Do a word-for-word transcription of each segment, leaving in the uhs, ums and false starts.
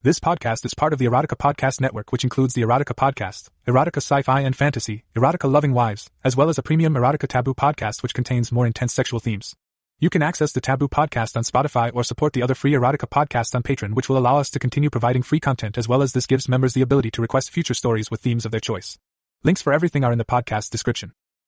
This podcast is part of the Erotica Podcast Network, which includes the Erotica Podcast, Erotica Sci-Fi and Fantasy, Erotica Loving Wives, as well as a premium Erotica Taboo podcast which contains more intense sexual themes. You can access the Taboo podcast on Spotify or support the other free Erotica podcasts on Patreon, which will allow us to continue providing free content, as well as this gives members the ability to request future stories with themes of their choice. Links for everything are in the podcast description.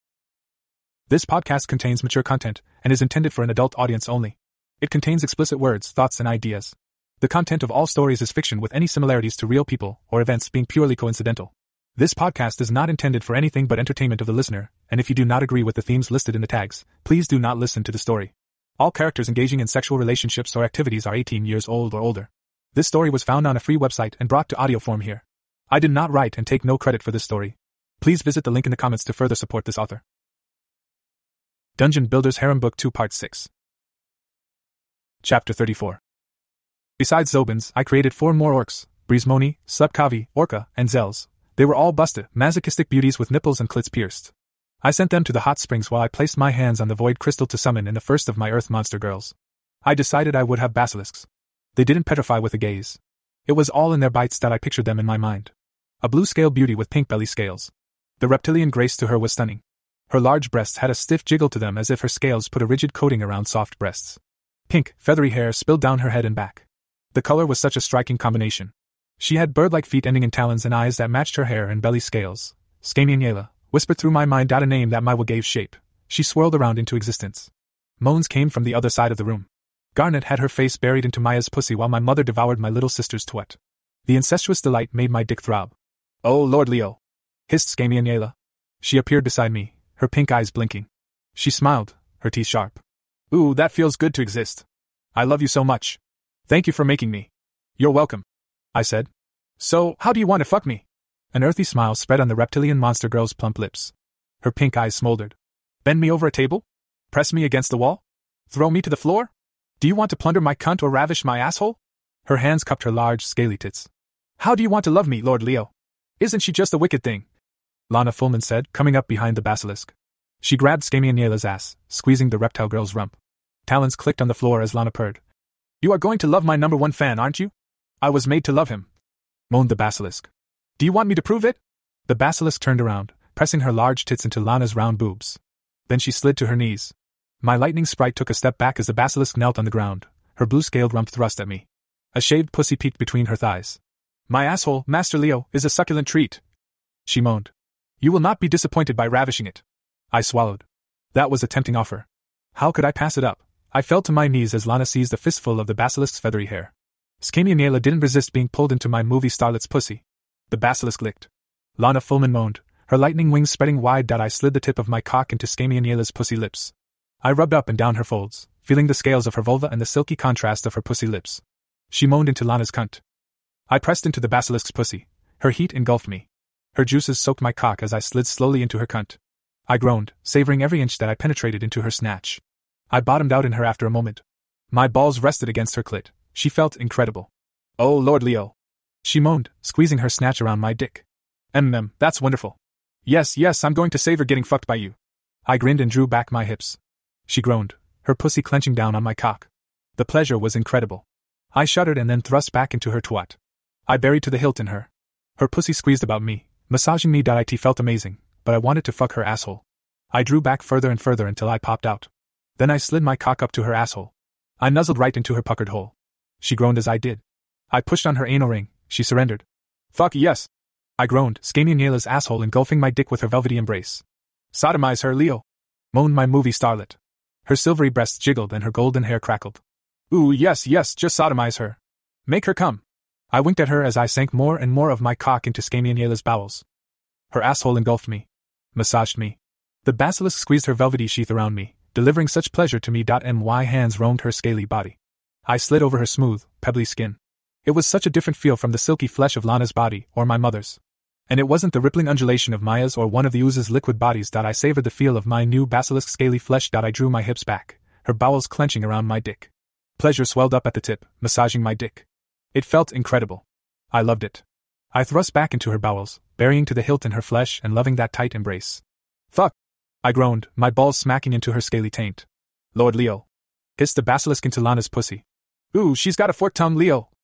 This podcast contains mature content and is intended for an adult audience only. It contains explicit words, thoughts, and ideas. The content of all stories is fiction, with any similarities to real people or events being purely coincidental. This podcast is not intended for anything but entertainment of the listener, and if you do not agree with the themes listed in the tags, please do not listen to the story. All characters engaging in sexual relationships or activities are eighteen years old or older. This story was found on a free website and brought to audio form here. I did not write and take no credit for this story. Please visit the link in the comments to further support this author. Dungeon Builder's Harem Book two Part six. Chapter thirty-four. Besides Zobans, I created four more orcs: Brismoni, Slupkavi, Orca, and Zels. They were all busted, masochistic beauties with nipples and clits pierced. I sent them to the hot springs while I placed my hands on the void crystal to summon in the first of my earth monster girls. I decided I would have basilisks. They didn't petrify with a gaze. It was all in their bites that I pictured them in my mind. A blue scale beauty with pink belly scales. The reptilian grace to her was stunning. Her large breasts had a stiff jiggle to them, as if her scales put a rigid coating around soft breasts. Pink, feathery hair spilled down her head and back. The color was such a striking combination. She had bird-like feet ending in talons and eyes that matched her hair and belly scales. Skamianiela whispered through my mind a name that Maiwa gave shape. She swirled around into existence. Moans came from the other side of the room. Garnet had her face buried into Maya's pussy while my mother devoured my little sister's twat. The incestuous delight made my dick throb. "Oh, Lord Leo!" hissed Skamianiela. She appeared beside me, her pink eyes blinking. She smiled, her teeth sharp. "Ooh, that feels good to exist. I love you so much. Thank you for making me." "You're welcome," I said. "So, how do you want to fuck me?" An earthy smile spread on the reptilian monster girl's plump lips. Her pink eyes smoldered. "Bend me over a table? Press me against the wall? Throw me to the floor? Do you want to plunder my cunt or ravish my asshole?" Her hands cupped her large, scaly tits. "How do you want to love me, Lord Leo? Isn't she just a wicked thing?" Lana Fullman said, coming up behind the basilisk. She grabbed Skamianiela's ass, squeezing the reptile girl's rump. Talons clicked on the floor as Lana purred. "You are going to love my number one fan, aren't you? I was made to love him," moaned the basilisk. "Do you want me to prove it?" The basilisk turned around, pressing her large tits into Lana's round boobs. Then she slid to her knees. My lightning sprite took a step back as the basilisk knelt on the ground, her blue-scaled rump thrust at me. A shaved pussy peeked between her thighs. "My asshole, Master Leo, is a succulent treat," she moaned. "You will not be disappointed by ravishing it." I swallowed. That was a tempting offer. How could I pass it up? I fell to my knees as Lana seized a fistful of the basilisk's feathery hair. Skamianiela didn't resist being pulled into my movie starlet's pussy. The basilisk licked. Lana Fullman moaned, her lightning wings spreading wide. I slid the tip of my cock into Skamianiela's pussy lips. I rubbed up and down her folds, feeling the scales of her vulva and the silky contrast of her pussy lips. She moaned into Lana's cunt. I pressed into the basilisk's pussy. Her heat engulfed me. Her juices soaked my cock as I slid slowly into her cunt. I groaned, savoring every inch that I penetrated into her snatch. I bottomed out in her after a moment. My balls rested against her clit. She felt incredible. "Oh, Lord Leo," she moaned, squeezing her snatch around my dick. "Mm, that's wonderful. Yes, yes, I'm going to savor getting fucked by you." I grinned and drew back my hips. She groaned, her pussy clenching down on my cock. The pleasure was incredible. I shuddered and then thrust back into her twat. I buried to the hilt in her. Her pussy squeezed about me, massaging me. It felt amazing, but I wanted to fuck her asshole. I drew back further and further until I popped out. Then I slid my cock up to her asshole. I nuzzled right into her puckered hole. She groaned as I did. I pushed on her anal ring. She surrendered. "Fuck yes," I groaned, Skamianiela's asshole engulfing my dick with her velvety embrace. "Sodomize her, Leo," moaned my movie starlet. Her silvery breasts jiggled and her golden hair crackled. "Ooh, yes, yes, just sodomize her. Make her come." I winked at her as I sank more and more of my cock into Skamianiela's bowels. Her asshole engulfed me, massaged me. The basilisk squeezed her velvety sheath around me, delivering such pleasure to me. My hands roamed her scaly body. I slid over her smooth, pebbly skin. It was such a different feel from the silky flesh of Lana's body or my mother's. And it wasn't the rippling undulation of Maya's or one of the ooze's liquid bodies. I savored the feel of my new basilisk scaly flesh. I drew my hips back, her bowels clenching around my dick. Pleasure swelled up at the tip, massaging my dick. It felt incredible. I loved it. I thrust back into her bowels, burying to the hilt in her flesh and loving that tight embrace. "Fuck!" I groaned, my balls smacking into her scaly taint. "Lord Leo," hissed the basilisk into Lana's pussy. "Ooh, she's got a forked tongue, Leo,"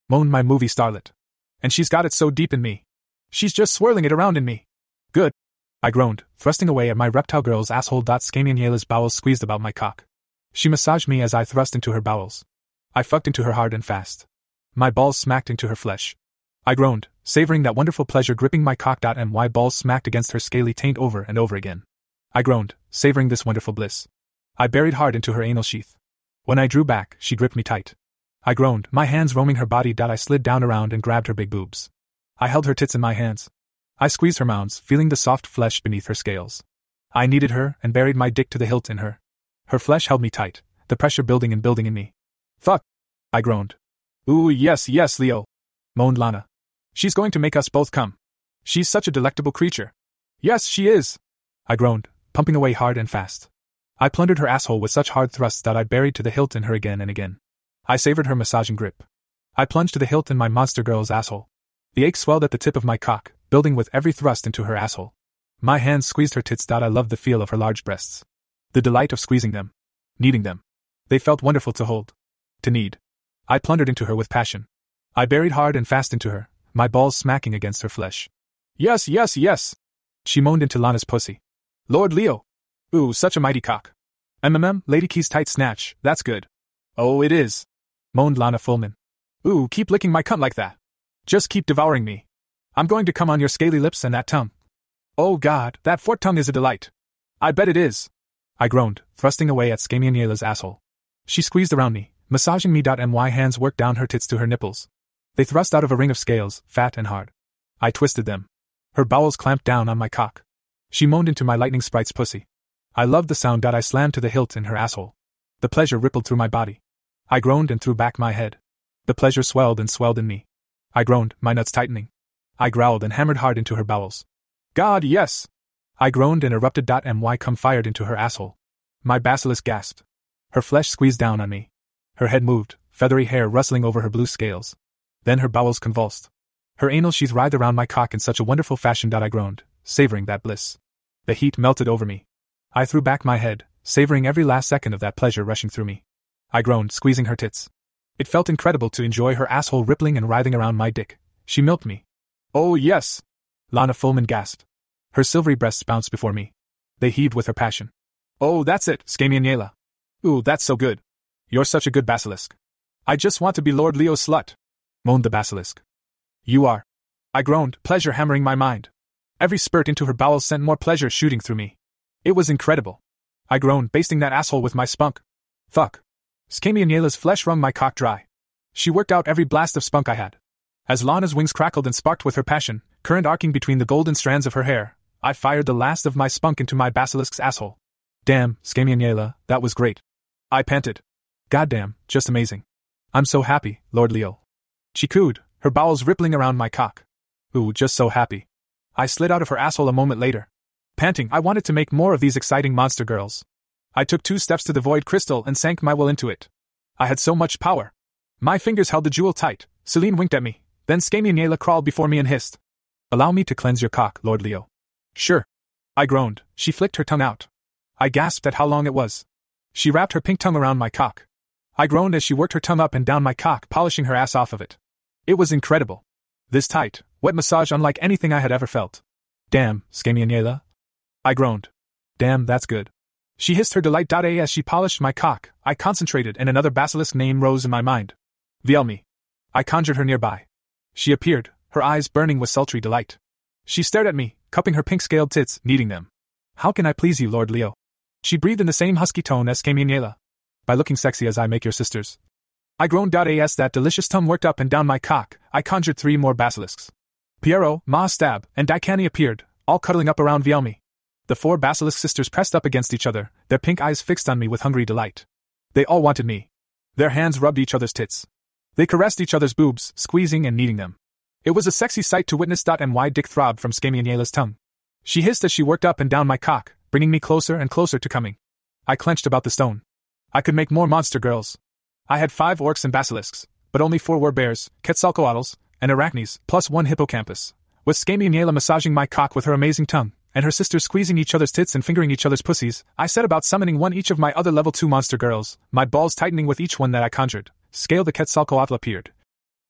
moaned my movie starlet. And she's got it so deep in me. She's just swirling it around in me. Good. I groaned, thrusting away at my reptile girl's asshole. Scamianiela's bowels squeezed about my cock. She massaged me as I thrust into her bowels. I fucked into her hard and fast. My balls smacked into her flesh. I groaned, savoring that wonderful pleasure, gripping my cock. And my balls smacked against her scaly taint over and over again. I groaned, savoring this wonderful bliss. I buried hard into her anal sheath. When I drew back, she gripped me tight. I groaned, my hands roaming her body. I slid down around and grabbed her big boobs. I held her tits in my hands. I squeezed her mounds, feeling the soft flesh beneath her scales. I kneaded her and buried my dick to the hilt in her. Her flesh held me tight, the pressure building and building in me. Fuck! I groaned. Ooh, yes, yes, Leo, moaned Lana. She's going to make us both come. She's such a delectable creature. Yes, she is, I groaned, pumping away hard and fast. I plundered her asshole with such hard thrusts that I buried to the hilt in her again and again. I savored her massaging grip. I plunged to the hilt in my monster girl's asshole. The ache swelled at the tip of my cock, building with every thrust into her asshole. My hands squeezed her tits. I loved the feel of her large breasts. The delight of squeezing them. Kneading them. They felt wonderful to hold. To knead. I plundered into her with passion. I buried hard and fast into her, my balls smacking against her flesh. Yes, yes, yes, she moaned into Lana's pussy. Lord Leo. Ooh, such a mighty cock. Mm, Lady Key's tight snatch, that's good. Oh, it is, moaned Lana Fullman. Ooh, keep licking my cunt like that. Just keep devouring me. I'm going to come on your scaly lips and that tongue. Oh God, that forked tongue is a delight. I bet it is, I groaned, thrusting away at Scamianiela's asshole. She squeezed around me, massaging me. My hands worked down her tits to her nipples. They thrust out of a ring of scales, fat and hard. I twisted them. Her bowels clamped down on my cock. She moaned into my lightning sprite's pussy. I loved the sound. I slammed to the hilt in her asshole. The pleasure rippled through my body. I groaned and threw back my head. The pleasure swelled and swelled in me. I groaned, my nuts tightening. I growled and hammered hard into her bowels. God, yes! I groaned and erupted. My cum fired into her asshole. My basilisk gasped. Her flesh squeezed down on me. Her head moved, feathery hair rustling over her blue scales. Then her bowels convulsed. Her anal sheath writhed around my cock in such a wonderful fashion. I groaned, savoring that bliss. The heat melted over me. I threw back my head, savoring every last second of that pleasure rushing through me. I groaned, squeezing her tits. It felt incredible to enjoy her asshole rippling and writhing around my dick. She milked me. Oh yes! Lana Fullman gasped. Her silvery breasts bounced before me. They heaved with her passion. Oh, that's it, Scamianiela. Ooh, that's so good. You're such a good basilisk. I just want to be Lord Leo's slut, moaned the basilisk. You are. I groaned, pleasure hammering my mind. Every spurt into her bowels sent more pleasure shooting through me. It was incredible. I groaned, basting that asshole with my spunk. Fuck. Scamianiela's flesh wrung my cock dry. She worked out every blast of spunk I had. As Lana's wings crackled and sparked with her passion, current arcing between the golden strands of her hair, I fired the last of my spunk into my basilisk's asshole. Damn, Scamianiela, that was great. I panted. Goddamn, just amazing. I'm so happy, Lord Leo. She cooed, her bowels rippling around my cock. Ooh, just so happy. I slid out of her asshole a moment later. Panting, I wanted to make more of these exciting monster girls. I took two steps to the void crystal and sank my will into it. I had so much power. My fingers held the jewel tight. Celine winked at me. Then Scamianiela crawled before me and hissed. Allow me to cleanse your cock, Lord Leo. Sure. I groaned. She flicked her tongue out. I gasped at how long it was. She wrapped her pink tongue around my cock. I groaned as she worked her tongue up and down my cock, polishing her ass off of it. It was incredible. This tight, wet massage unlike anything I had ever felt. Damn, Scamianiela. I groaned. Damn, that's good. She hissed her delight. As she polished my cock, I concentrated and another basilisk name rose in my mind. Vielmi. I conjured her nearby. She appeared, her eyes burning with sultry delight. She stared at me, cupping her pink-scaled tits, kneading them. How can I please you, Lord Leo? She breathed in the same husky tone as Scamianiela. By looking sexy as I make your sisters. I groaned. As that delicious tongue worked up and down my cock, I conjured three more basilisks. Piero, Ma Stab, and Daikani appeared, all cuddling up around Vielmi. The four basilisk sisters pressed up against each other, their pink eyes fixed on me with hungry delight. They all wanted me. Their hands rubbed each other's tits. They caressed each other's boobs, squeezing and kneading them. It was a sexy sight to witness. My dick throbbed from Scamianiela's tongue. She hissed as she worked up and down my cock, bringing me closer and closer to coming. I clenched about the stone. I could make more monster girls. I had five orcs and basilisks, but only four were bears, quetzalcoatls, and arachnes, plus one hippocampus. With Scamianiela massaging my cock with her amazing tongue, and her sisters squeezing each other's tits and fingering each other's pussies, I set about summoning one each of my other level two monster girls, my balls tightening with each one that I conjured. Scale the quetzalcoatl appeared.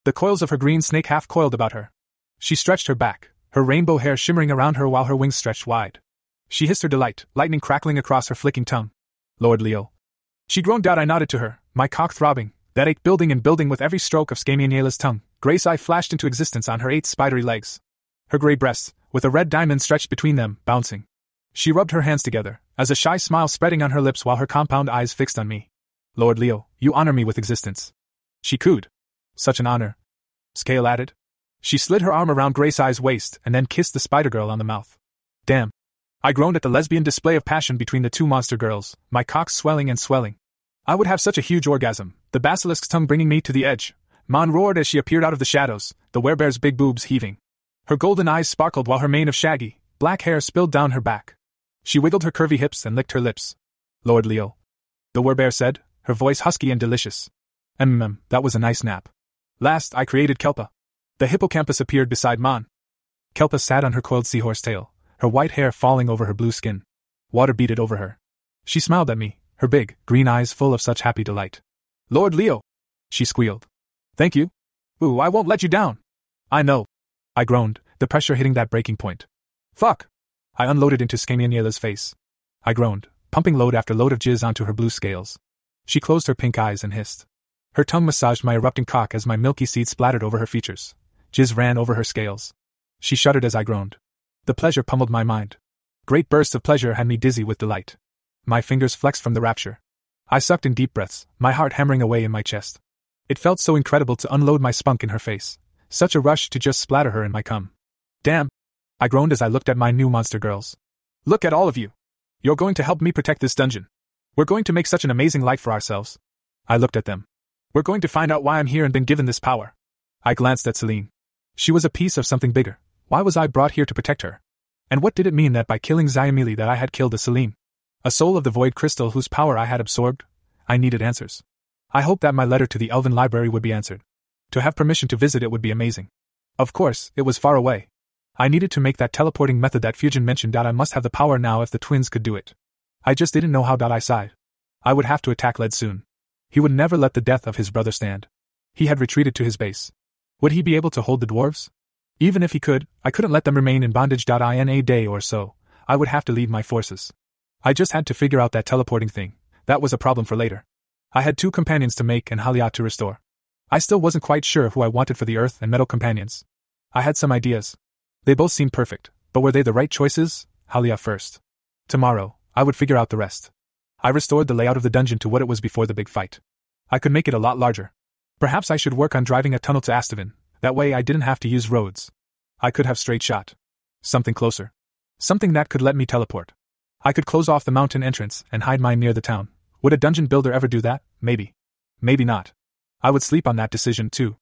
The coils of her green snake half coiled about her. She stretched her back, her rainbow hair shimmering around her while her wings stretched wide. She hissed her delight, lightning crackling across her flicking tongue. Lord Leo. She groaned out. I nodded to her, my cock throbbing, that ache building and building with every stroke of Scamianiela's tongue. Gray's eye flashed into existence on her eight spidery legs. Her gray breasts, with a red diamond stretched between them, bouncing. She rubbed her hands together, as a shy smile spreading on her lips while her compound eyes fixed on me. Lord Leo, you honor me with existence. She cooed. Such an honor. Scale added. She slid her arm around Grace Eye's waist and then kissed the spider girl on the mouth. Damn. I groaned at the lesbian display of passion between the two monster girls, my cock swelling and swelling. I would have such a huge orgasm, the basilisk's tongue bringing me to the edge. Mon roared as she appeared out of the shadows, the werebear's big boobs heaving. Her golden eyes sparkled while her mane of shaggy, black hair spilled down her back. She wiggled her curvy hips and licked her lips. Lord Leo. The werebear said, her voice husky and delicious. Mm, that was a nice nap. Last, I created Kelpa. The hippocampus appeared beside Mon. Kelpa sat on her coiled seahorse tail, her white hair falling over her blue skin. Water beaded over her. She smiled at me, her big, green eyes full of such happy delight. Lord Leo! She squealed. Thank you. Ooh, I won't let you down. I know. I groaned, the pressure hitting that breaking point. Fuck! I unloaded into Scamianiela's face. I groaned, pumping load after load of jizz onto her blue scales. She closed her pink eyes and hissed. Her tongue massaged my erupting cock as my milky seed splattered over her features. Jizz ran over her scales. She shuddered as I groaned. The pleasure pummeled my mind. Great bursts of pleasure had me dizzy with delight. My fingers flexed from the rapture. I sucked in deep breaths, my heart hammering away in my chest. It felt so incredible to unload my spunk in her face. Such a rush to just splatter her in my cum. Damn! I groaned as I looked at my new monster girls. Look at all of you. You're going to help me protect this dungeon. We're going to make such an amazing life for ourselves. I looked at them. We're going to find out why I'm here and been given this power. I glanced at Celine. She was a piece of something bigger. Why was I brought here to protect her? And what did it mean that by killing Xiamili that I had killed a Celine? A soul of the void crystal whose power I had absorbed? I needed answers. I hoped that my letter to the Elven Library would be answered. To have permission to visit it would be amazing. Of course, it was far away. I needed to make that teleporting method that Fujin mentioned. I must have the power now if the twins could do it. I just didn't know how. I sighed. I would have to attack Led soon. He would never let the death of his brother stand. He had retreated to his base. Would he be able to hold the dwarves? Even if he could, I couldn't let them remain in bondage. In a day or so, I would have to lead my forces. I just had to figure out that teleporting thing. That was a problem for later. I had two companions to make and Halia to restore. I still wasn't quite sure who I wanted for the earth and metal companions. I had some ideas. They both seemed perfect, but were they the right choices? Halia first. Tomorrow, I would figure out the rest. I restored the layout of the dungeon to what it was before the big fight. I could make it a lot larger. Perhaps I should work on driving a tunnel to Astavin, that way I didn't have to use roads. I could have straight shot. Something closer. Something that could let me teleport. I could close off the mountain entrance and hide mine near the town. Would a dungeon builder ever do that? Maybe. Maybe not. I would sleep on that decision too.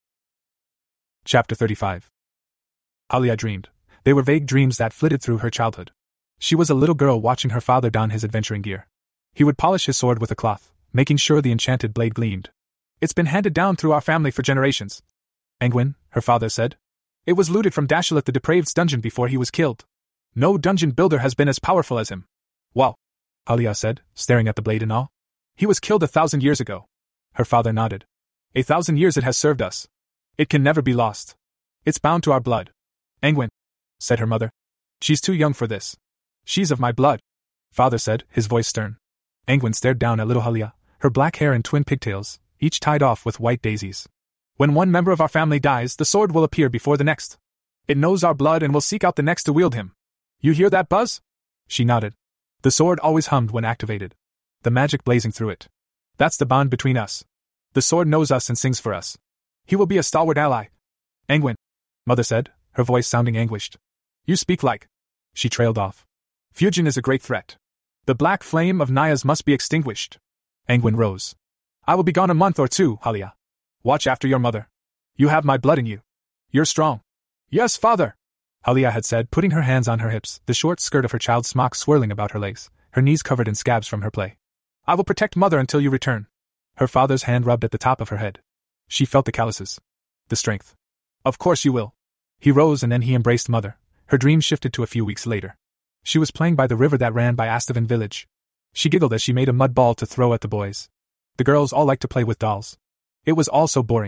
Chapter thirty-five. Halia dreamed. They were vague dreams that flitted through her childhood. She was a little girl watching her father don his adventuring gear. He would polish his sword with a cloth, making sure the enchanted blade gleamed. It's been handed down through our family for generations. Engwyn, her father said. It was looted from Dashilat the Depraved's dungeon before he was killed. No dungeon builder has been as powerful as him. Wow, Halia said, staring at the blade in awe. He was killed a thousand years ago. Her father nodded. A thousand years it has served us. It can never be lost. It's bound to our blood. Engwyn, said her mother. She's too young for this. She's of my blood, father said, his voice stern. Engwyn stared down at little Halia, her black hair and twin pigtails, each tied off with white daisies. When one member of our family dies, the sword will appear before the next. It knows our blood and will seek out the next to wield him. You hear that buzz? She nodded. The sword always hummed when activated. The magic blazing through it. That's the bond between us. The sword knows us and sings for us. He will be a stalwart ally. Engwyn, mother said, her voice sounding anguished. You speak like. She trailed off. Fujin is a great threat. The black flame of Nayas must be extinguished. Engwyn rose. I will be gone a month or two, Halia. Watch after your mother. You have my blood in you. You're strong. Yes, father, Halia had said, putting her hands on her hips, the short skirt of her child's smock swirling about her legs, her knees covered in scabs from her play. I will protect mother until you return. Her father's hand rubbed at the top of her head. She felt the calluses. The strength. Of course you will. He rose and then he embraced mother. Her dream shifted to a few weeks later. She was playing by the river that ran by Astavin village. She giggled as she made a mud ball to throw at the boys. The girls all liked to play with dolls. It was all so boring.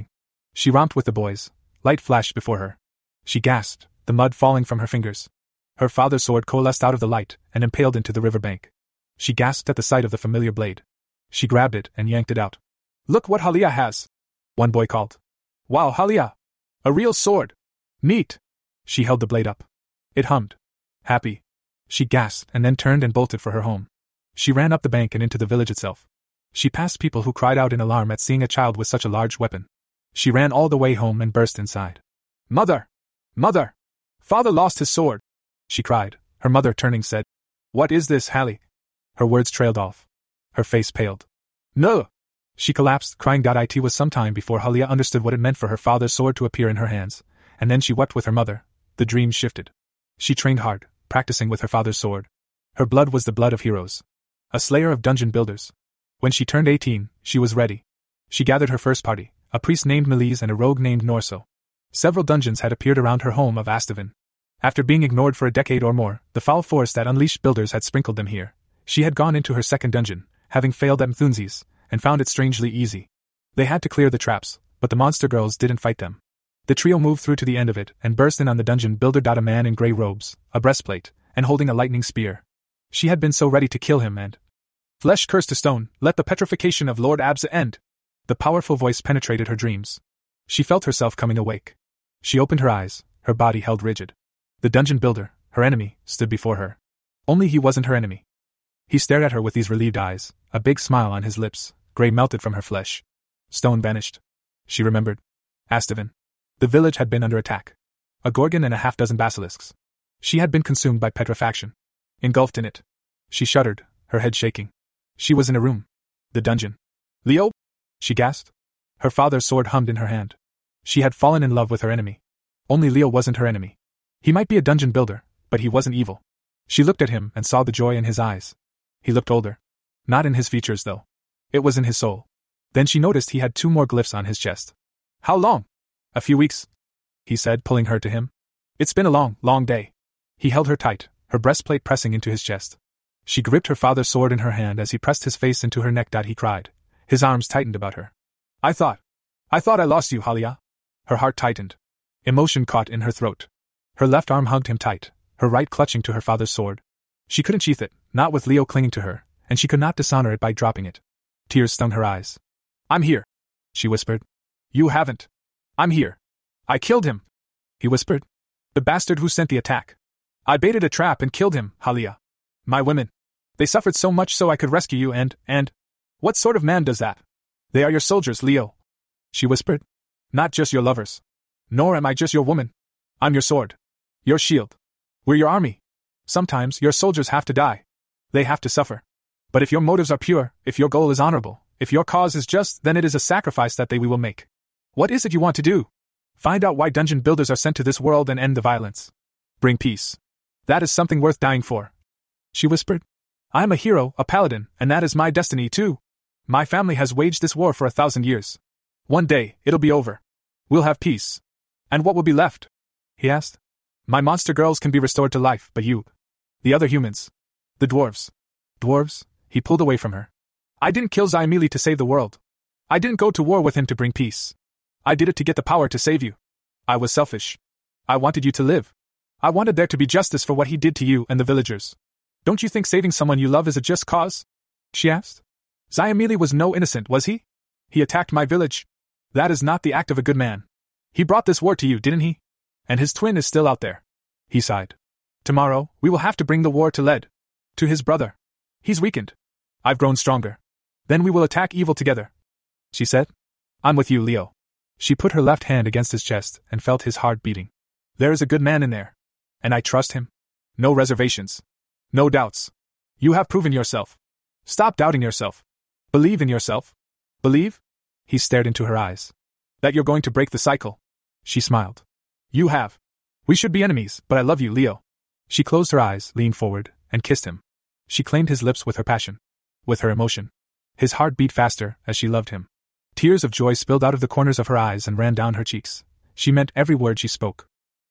She romped with the boys. Light flashed before her. She gasped, the mud falling from her fingers. Her father's sword coalesced out of the light and impaled into the river bank. She gasped at the sight of the familiar blade. She grabbed it and yanked it out. "Look what Halia has!" one boy called. "Wow, Halia! A real sword! Neat!" She held the blade up. It hummed. "Happy." She gasped and then turned and bolted for her home. She ran up the bank and into the village itself. She passed people who cried out in alarm at seeing a child with such a large weapon. She ran all the way home and burst inside. "Mother! Mother! Father lost his sword!" she cried. Her mother, turning, said, "What is this, Hallie?" Her words trailed off. Her face paled. "No!" She collapsed, crying. It was some time before Halia understood what it meant for her father's sword to appear in her hands, and then she wept with her mother. The dream shifted. She trained hard, practicing with her father's sword. Her blood was the blood of heroes. A slayer of dungeon builders. When she turned eighteen, she was ready. She gathered her first party, a priest named Melise and a rogue named Norso. Several dungeons had appeared around her home of Astavin. After being ignored for a decade or more, the foul force that unleashed builders had sprinkled them here. She had gone into her second dungeon, having failed at Mthunzi's, and found it strangely easy. They had to clear the traps, but the monster girls didn't fight them. The trio moved through to the end of it and burst in on the dungeon builder. A man in grey robes, a breastplate, and holding a lightning spear. She had been so ready to kill him and... "Flesh cursed to stone, let the petrification of Lord Abza end!" The powerful voice penetrated her dreams. She felt herself coming awake. She opened her eyes, her body held rigid. The dungeon builder, her enemy, stood before her. Only he wasn't her enemy. He stared at her with these relieved eyes, a big smile on his lips. Grey melted from her flesh. Stone vanished. She remembered. Astavin. The village had been under attack. A gorgon and a half-dozen basilisks. She had been consumed by petrifaction. Engulfed in it. She shuddered, her head shaking. She was in a room. The dungeon. "Leo?" she gasped. Her father's sword hummed in her hand. She had fallen in love with her enemy. Only Leo wasn't her enemy. He might be a dungeon builder, but he wasn't evil. She looked at him and saw the joy in his eyes. He looked older. Not in his features, though. It was in his soul. Then she noticed he had two more glyphs on his chest. "How long?" "A few weeks," he said, pulling her to him. "It's been a long, long day." He held her tight, her breastplate pressing into his chest. She gripped her father's sword in her hand as he pressed his face into her neck. He cried. His arms tightened about her. I thought. I thought I lost you, Halia." Her heart tightened. Emotion caught in her throat. Her left arm hugged him tight, her right clutching to her father's sword. She couldn't sheath it, not with Leo clinging to her, and she could not dishonor it by dropping it. Tears stung her eyes. "I'm here," she whispered. "You haven't. I'm here. I killed him," he whispered. "The bastard who sent the attack. I baited a trap and killed him, Halia. My women. They suffered so much so I could rescue you and, and... What sort of man does that? They are your soldiers, Leo," she whispered. "Not just your lovers. Nor am I just your woman. I'm your sword. Your shield. We're your army. Sometimes your soldiers have to die. They have to suffer. But if your motives are pure, if your goal is honorable, if your cause is just, then it is a sacrifice that they we will make. What is it you want to do? Find out why dungeon builders are sent to this world and end the violence. Bring peace. That is something worth dying for," she whispered. "I am a hero, a paladin, and that is my destiny too. My family has waged this war for a thousand years. One day, it'll be over. We'll have peace. And what will be left?" he asked. "My monster girls can be restored to life, but you... The other humans. The dwarves." "Dwarves?" He pulled away from her. "I didn't kill Zyamili to save the world. I didn't go to war with him to bring peace. I did it to get the power to save you. I was selfish. I wanted you to live. I wanted there to be justice for what he did to you and the villagers. Don't you think saving someone you love is a just cause?" she asked. "Zyamili was no innocent, was he? He attacked my village. That is not the act of a good man. He brought this war to you, didn't he? And his twin is still out there." He sighed. "Tomorrow, we will have to bring the war to Led. To his brother. He's weakened. I've grown stronger. Then we will attack evil together," she said. "I'm with you, Leo." She put her left hand against his chest and felt his heart beating. "There is a good man in there. And I trust him. No reservations. No doubts. You have proven yourself. Stop doubting yourself. Believe in yourself. Believe?" He stared into her eyes. "That you're going to break the cycle." She smiled. "You have. We should be enemies, but I love you, Leo." She closed her eyes, leaned forward, and kissed him. She claimed his lips with her passion. With her emotion. His heart beat faster as she loved him. Tears of joy spilled out of the corners of her eyes and ran down her cheeks. She meant every word she spoke.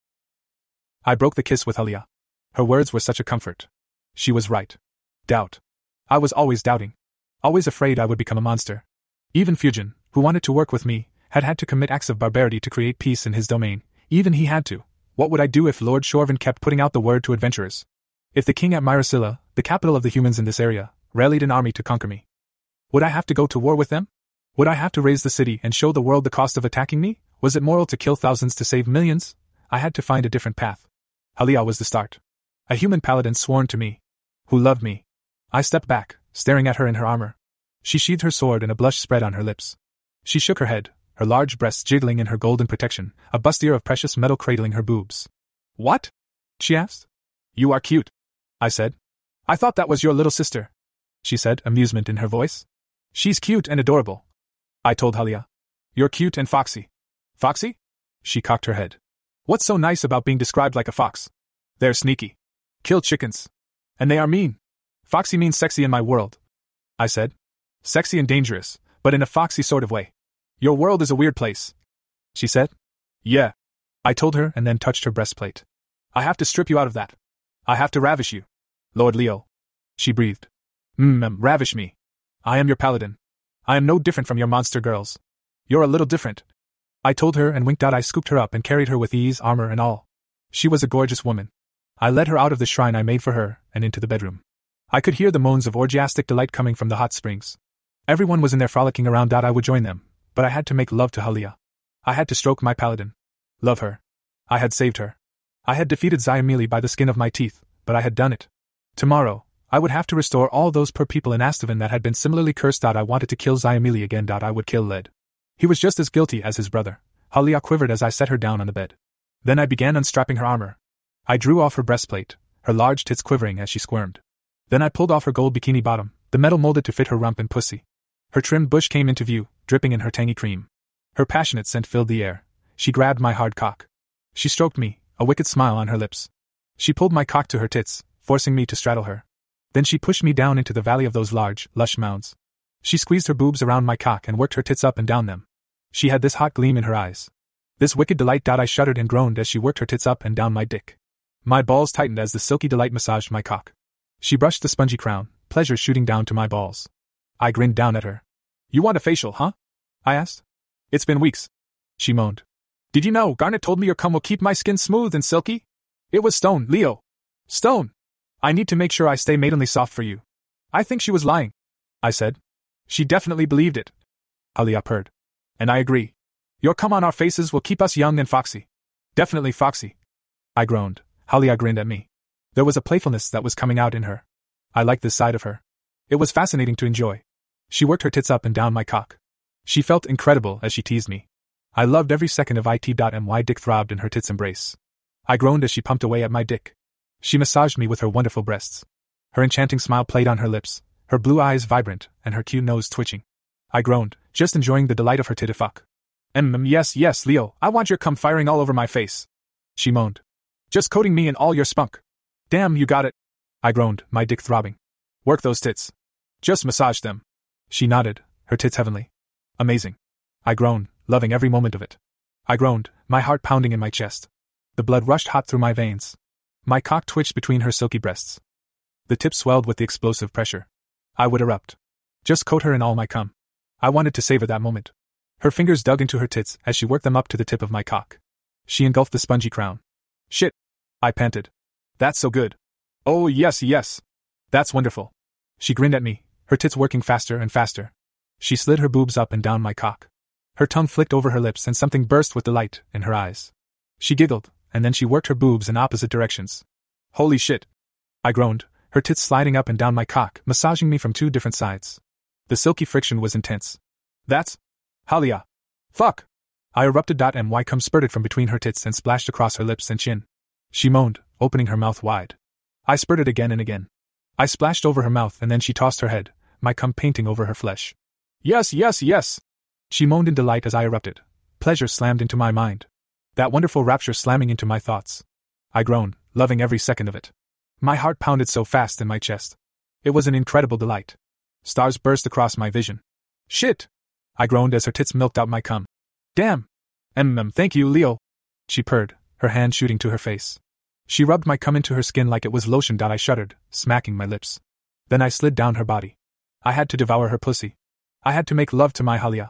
I broke the kiss with Halia. Her words were such a comfort. She was right. Doubt. I was always doubting. Always afraid I would become a monster. Even Fujin, who wanted to work with me, had had to commit acts of barbarity to create peace in his domain. Even he had to. What would I do if Lord Shorvan kept putting out the word to adventurers? If the king at Myrasilla, the capital of the humans in this area, rallied an army to conquer me? Would I have to go to war with them? Would I have to raise the city and show the world the cost of attacking me? Was it moral to kill thousands to save millions? I had to find a different path. Halia was the start. A human paladin sworn to me. Who loved me. I stepped back, staring at her in her armor. She sheathed her sword and a blush spread on her lips. She shook her head, her large breasts jiggling in her golden protection, a bustier of precious metal cradling her boobs. What? She asked. You are cute, I said. I thought that was your little sister, she said, amusement in her voice. She's cute and adorable, I told Halia. You're cute and foxy. Foxy? She cocked her head. What's so nice about being described like a fox? They're sneaky. Kill chickens. And they are mean. Foxy means sexy in my world, I said. Sexy and dangerous, but in a foxy sort of way. Your world is a weird place, she said. Yeah, I told her and then touched her breastplate. I have to strip you out of that. I have to ravish you. Lord Leo, she breathed. Mmm, ravish me. I am your paladin. I am no different from your monster girls. You're a little different, I told her and winked out. I scooped her up and carried her with ease, armor and all. She was a gorgeous woman. I led her out of the shrine I made for her and into the bedroom. I could hear the moans of orgiastic delight coming from the hot springs. Everyone was in there frolicking around. I would join them, but I had to make love to Halia. I had to stroke my paladin. Love her. I had saved her. I had defeated Zyamili by the skin of my teeth, but I had done it. Tomorrow, I would have to restore all those poor people in Astavan that had been similarly cursed. I wanted to kill Zyamili again. I would kill Led. He was just as guilty as his brother. Halia quivered as I set her down on the bed. Then I began unstrapping her armor. I drew off her breastplate, her large tits quivering as she squirmed. Then I pulled off her gold bikini bottom, the metal molded to fit her rump and pussy. Her trimmed bush came into view, dripping in her tangy cream. Her passionate scent filled the air. She grabbed my hard cock. She stroked me, a wicked smile on her lips. She pulled my cock to her tits, forcing me to straddle her. Then she pushed me down into the valley of those large, lush mounds. She squeezed her boobs around my cock and worked her tits up and down them. She had this hot gleam in her eyes. This wicked delight. I shuddered and groaned as she worked her tits up and down my dick. My balls tightened as the silky delight massaged my cock. She brushed the spongy crown, pleasure shooting down to my balls. I grinned down at her. You want a facial, huh? I asked. It's been weeks, she moaned. Did you know Garnet told me your cum will keep my skin smooth and silky? It was stone, Leo. Stone. I need to make sure I stay maidenly soft for you. I think she was lying, I said. She definitely believed it, Halia purred. And I agree. Your cum on our faces will keep us young and foxy. Definitely foxy, I groaned. Halia grinned at me. There was a playfulness that was coming out in her. I liked this side of her. It was fascinating to enjoy. She worked her tits up and down my cock. She felt incredible as she teased me. I loved every second of it. My dick throbbed in her tits' embrace. I groaned as she pumped away at my dick. She massaged me with her wonderful breasts. Her enchanting smile played on her lips, her blue eyes vibrant, and her cute nose twitching. I groaned, just enjoying the delight of her titty fuck. Mm, yes, yes, Leo, I want your cum firing all over my face, she moaned. Just coating me in all your spunk. Damn, you got it, I groaned, my dick throbbing. Work those tits. Just massage them. She nodded, her tits heavenly. Amazing. I groaned, loving every moment of it. I groaned, my heart pounding in my chest. The blood rushed hot through my veins. My cock twitched between her silky breasts. The tip swelled with the explosive pressure. I would erupt. Just coat her in all my cum. I wanted to savor that moment. Her fingers dug into her tits as she worked them up to the tip of my cock. She engulfed the spongy crown. Shit, I panted. That's so good. Oh yes, yes. That's wonderful. She grinned at me, her tits working faster and faster. She slid her boobs up and down my cock. Her tongue flicked over her lips and something burst with delight in her eyes. She giggled, and then she worked her boobs in opposite directions. Holy shit, I groaned, her tits sliding up and down my cock, massaging me from two different sides. The silky friction was intense. That's Halia. Fuck! I erupted. My cum spurted from between her tits and splashed across her lips and chin. She moaned, opening her mouth wide. I spurted again and again. I splashed over her mouth and then she tossed her head, my cum painting over her flesh. Yes, yes, yes! She moaned in delight as I erupted. Pleasure slammed into my mind. That wonderful rapture slamming into my thoughts. I groaned, loving every second of it. My heart pounded so fast in my chest. It was an incredible delight. Stars burst across my vision. Shit! I groaned as her tits milked out my cum. Damn! Mm, thank you, Leo, she purred, her hand shooting to her face. She rubbed my cum into her skin like it was lotion. I shuddered, smacking my lips. Then I slid down her body. I had to devour her pussy. I had to make love to my Halia.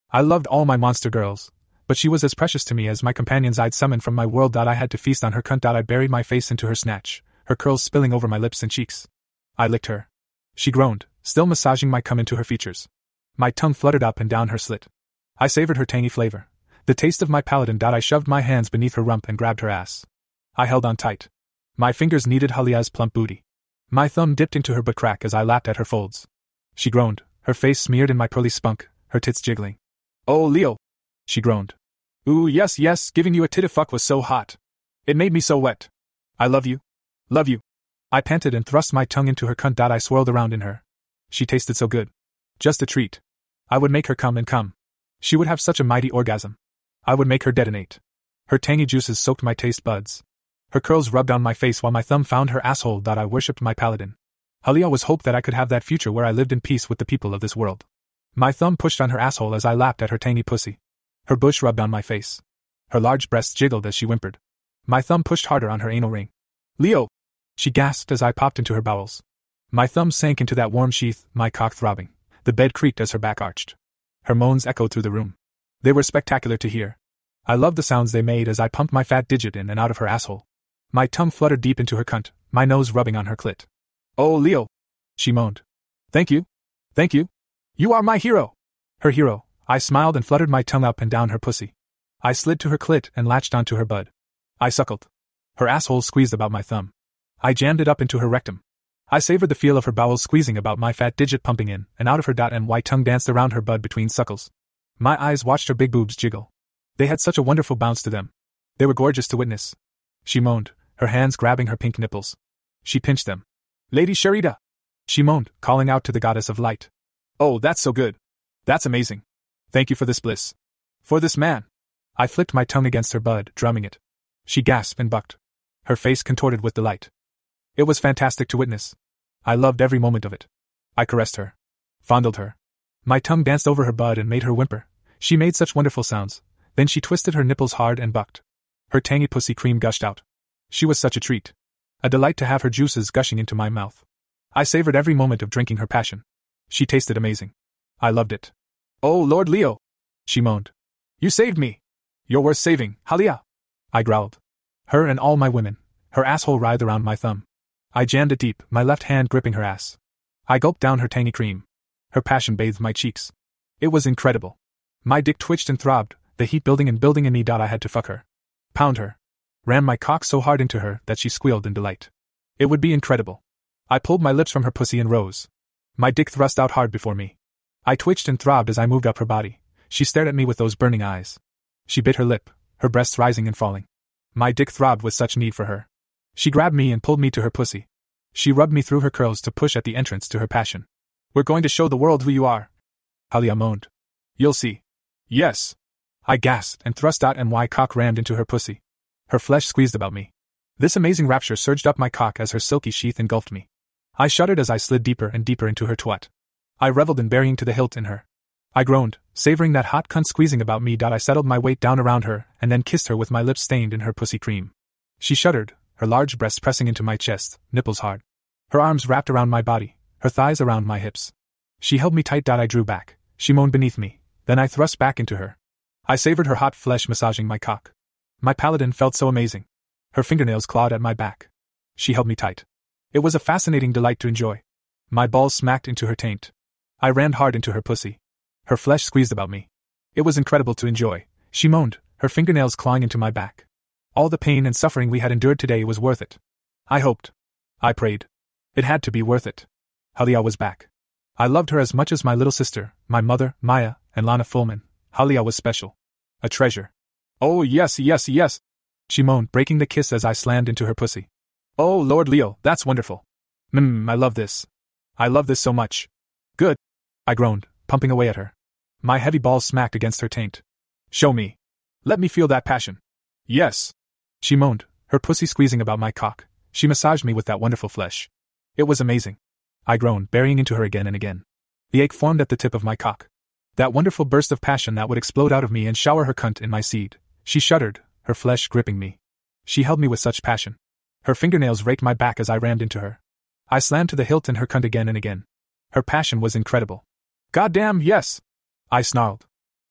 I loved all my monster girls, but she was as precious to me as my companions I'd summoned from my world. I had to feast on her cunt. I buried my face into her snatch, her curls spilling over my lips and cheeks. I licked her. She groaned, still massaging my cum into her features. My tongue fluttered up and down her slit. I savored her tangy flavor, the taste of my paladin. I shoved my hands beneath her rump and grabbed her ass. I held on tight. My fingers kneaded Halia's plump booty. My thumb dipped into her butt crack as I lapped at her folds. She groaned, her face smeared in my pearly spunk, her tits jiggling. Oh, Leo! She groaned. Ooh, yes, yes, giving you a titty fuck was so hot. It made me so wet. I love you. Love you. I panted and thrust my tongue into her cunt. I swirled around in her. She tasted so good. Just a treat. I would make her come and come. She would have such a mighty orgasm. I would make her detonate. Her tangy juices soaked my taste buds. Her curls rubbed on my face while my thumb found her asshole. I worshipped my paladin. Halia was hope that I could have that future where I lived in peace with the people of this world. My thumb pushed on her asshole as I lapped at her tangy pussy. Her bush rubbed on my face. Her large breasts jiggled as she whimpered. My thumb pushed harder on her anal ring. Leo! She gasped as I popped into her bowels. My thumb sank into that warm sheath, my cock throbbing. The bed creaked as her back arched. Her moans echoed through the room. They were spectacular to hear. I loved the sounds they made as I pumped my fat digit in and out of her asshole. My tongue fluttered deep into her cunt, my nose rubbing on her clit. Oh, Leo! She moaned. Thank you. Thank you. You are my hero. Her hero. I smiled and fluttered my tongue up and down her pussy. I slid to her clit and latched onto her bud. I suckled. Her asshole squeezed about my thumb. I jammed it up into her rectum. I savored the feel of her bowels squeezing about my fat digit pumping in and out of her. And white tongue danced around her bud between suckles. My eyes watched her big boobs jiggle. They had such a wonderful bounce to them. They were gorgeous to witness. She moaned, her hands grabbing her pink nipples. She pinched them. Lady Sharida! She moaned, calling out to the goddess of light. Oh, that's so good. That's amazing. Thank you for this bliss. For this man. I flicked my tongue against her bud, drumming it. She gasped and bucked. Her face contorted with delight. It was fantastic to witness. I loved every moment of it. I caressed her. Fondled her. My tongue danced over her bud and made her whimper. She made such wonderful sounds. Then she twisted her nipples hard and bucked. Her tangy pussy cream gushed out. She was such a treat. A delight to have her juices gushing into my mouth. I savored every moment of drinking her passion. She tasted amazing. I loved it. Oh, Lord Leo! She moaned. You saved me! You're worth saving, Halia! I growled. Her and all my women. Her asshole writhed around my thumb. I jammed it deep, my left hand gripping her ass. I gulped down her tangy cream. Her passion bathed my cheeks. It was incredible. My dick twitched and throbbed, the heat building and building in me. I had to fuck her. Pound her. Ram my cock so hard into her that she squealed in delight. It would be incredible. I pulled my lips from her pussy and rose. My dick thrust out hard before me. I twitched and throbbed as I moved up her body. She stared at me with those burning eyes. She bit her lip, her breasts rising and falling. My dick throbbed with such need for her. She grabbed me and pulled me to her pussy. She rubbed me through her curls to push at the entrance to her passion. We're going to show the world who you are. Halia moaned. You'll see. Yes. I gasped and thrust out and my cock rammed into her pussy. Her flesh squeezed about me. This amazing rapture surged up my cock as her silky sheath engulfed me. I shuddered as I slid deeper and deeper into her twat. I reveled in burying to the hilt in her. I groaned, savoring that hot cunt squeezing about me. I settled my weight down around her and then kissed her with my lips stained in her pussy cream. She shuddered, her large breasts pressing into my chest, nipples hard. Her arms wrapped around my body, her thighs around my hips. She held me tight. I drew back. She moaned beneath me. Then I thrust back into her. I savored her hot flesh massaging my cock. My paladin felt so amazing. Her fingernails clawed at my back. She held me tight. It was a fascinating delight to enjoy. My balls smacked into her taint. I rammed hard into her pussy. Her flesh squeezed about me. It was incredible to enjoy. She moaned, her fingernails clawing into my back. All the pain and suffering we had endured today was worth it. I hoped. I prayed. It had to be worth it. Halia was back. I loved her as much as my little sister, my mother, Maya, and Lana Fullman. Halia was special. A treasure. Oh yes, yes, yes, she moaned, breaking the kiss as I slammed into her pussy. Oh Lord Leo, that's wonderful. Mmm, I love this. I love this so much. Good, I groaned, pumping away at her. My heavy balls smacked against her taint. Show me. Let me feel that passion. Yes, she moaned, her pussy squeezing about my cock. She massaged me with that wonderful flesh. It was amazing. I groaned, burying into her again and again. The ache formed at the tip of my cock. That wonderful burst of passion that would explode out of me and shower her cunt in my seed. She shuddered, her flesh gripping me. She held me with such passion. Her fingernails raked my back as I rammed into her. I slammed to the hilt in her cunt again and again. Her passion was incredible. Goddamn, yes! I snarled.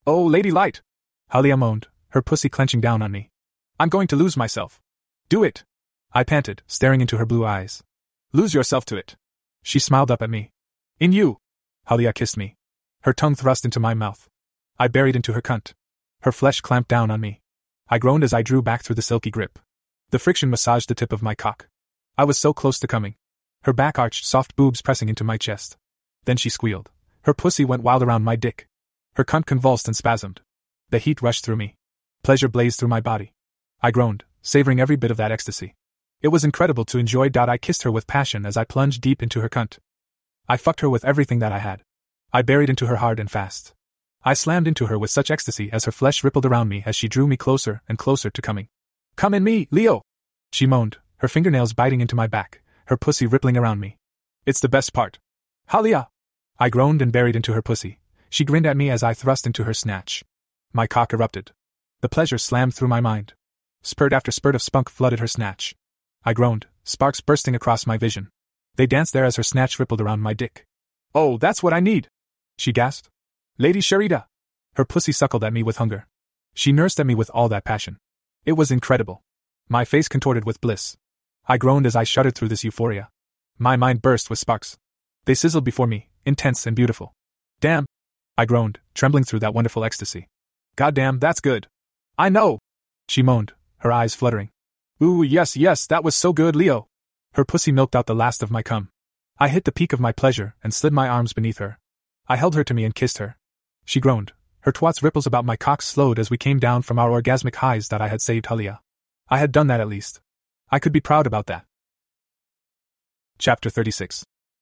Oh, Lady Light! Halia moaned, her pussy clenching down on me. I'm going to lose myself. Do it! I panted, staring into her blue eyes. Lose yourself to it. She smiled up at me. In you! Halia kissed me. Her tongue thrust into my mouth. I buried into her cunt. Her flesh clamped down on me. I groaned as I drew back through the silky grip. The friction massaged the tip of my cock. I was so close to coming. Her back arched, soft boobs pressing into my chest. Then she squealed. Her pussy went wild around my dick. Her cunt convulsed and spasmed. The heat rushed through me. Pleasure blazed through my body. I groaned, savoring every bit of that ecstasy. It was incredible to enjoy. I kissed her with passion as I plunged deep into her cunt. I fucked her with everything that I had. I buried into her hard and fast. I slammed into her with such ecstasy as her flesh rippled around me as she drew me closer and closer to coming. Come in me, Leo! She moaned, her fingernails biting into my back, her pussy rippling around me. It's the best part. Halia! I groaned and buried into her pussy. She grinned at me as I thrust into her snatch. My cock erupted. The pleasure slammed through my mind. Spurt after spurt of spunk flooded her snatch. I groaned, sparks bursting across my vision. They danced there as her snatch rippled around my dick. Oh, that's what I need! She gasped. Lady Sharida! Her pussy suckled at me with hunger. She nursed at me with all that passion. It was incredible. My face contorted with bliss. I groaned as I shuddered through this euphoria. My mind burst with sparks. They sizzled before me, intense and beautiful. Damn! I groaned, trembling through that wonderful ecstasy. Goddamn, that's good! I know! She moaned, her eyes fluttering. Ooh, yes, yes, that was so good, Leo! Her pussy milked out the last of my cum. I hit the peak of my pleasure and slid my arms beneath her. I held her to me and kissed her. She groaned. Her twat's ripples about my cock slowed as we came down from our orgasmic highs that I had saved Halia. I had done that at least. I could be proud about that. Chapter thirty-six.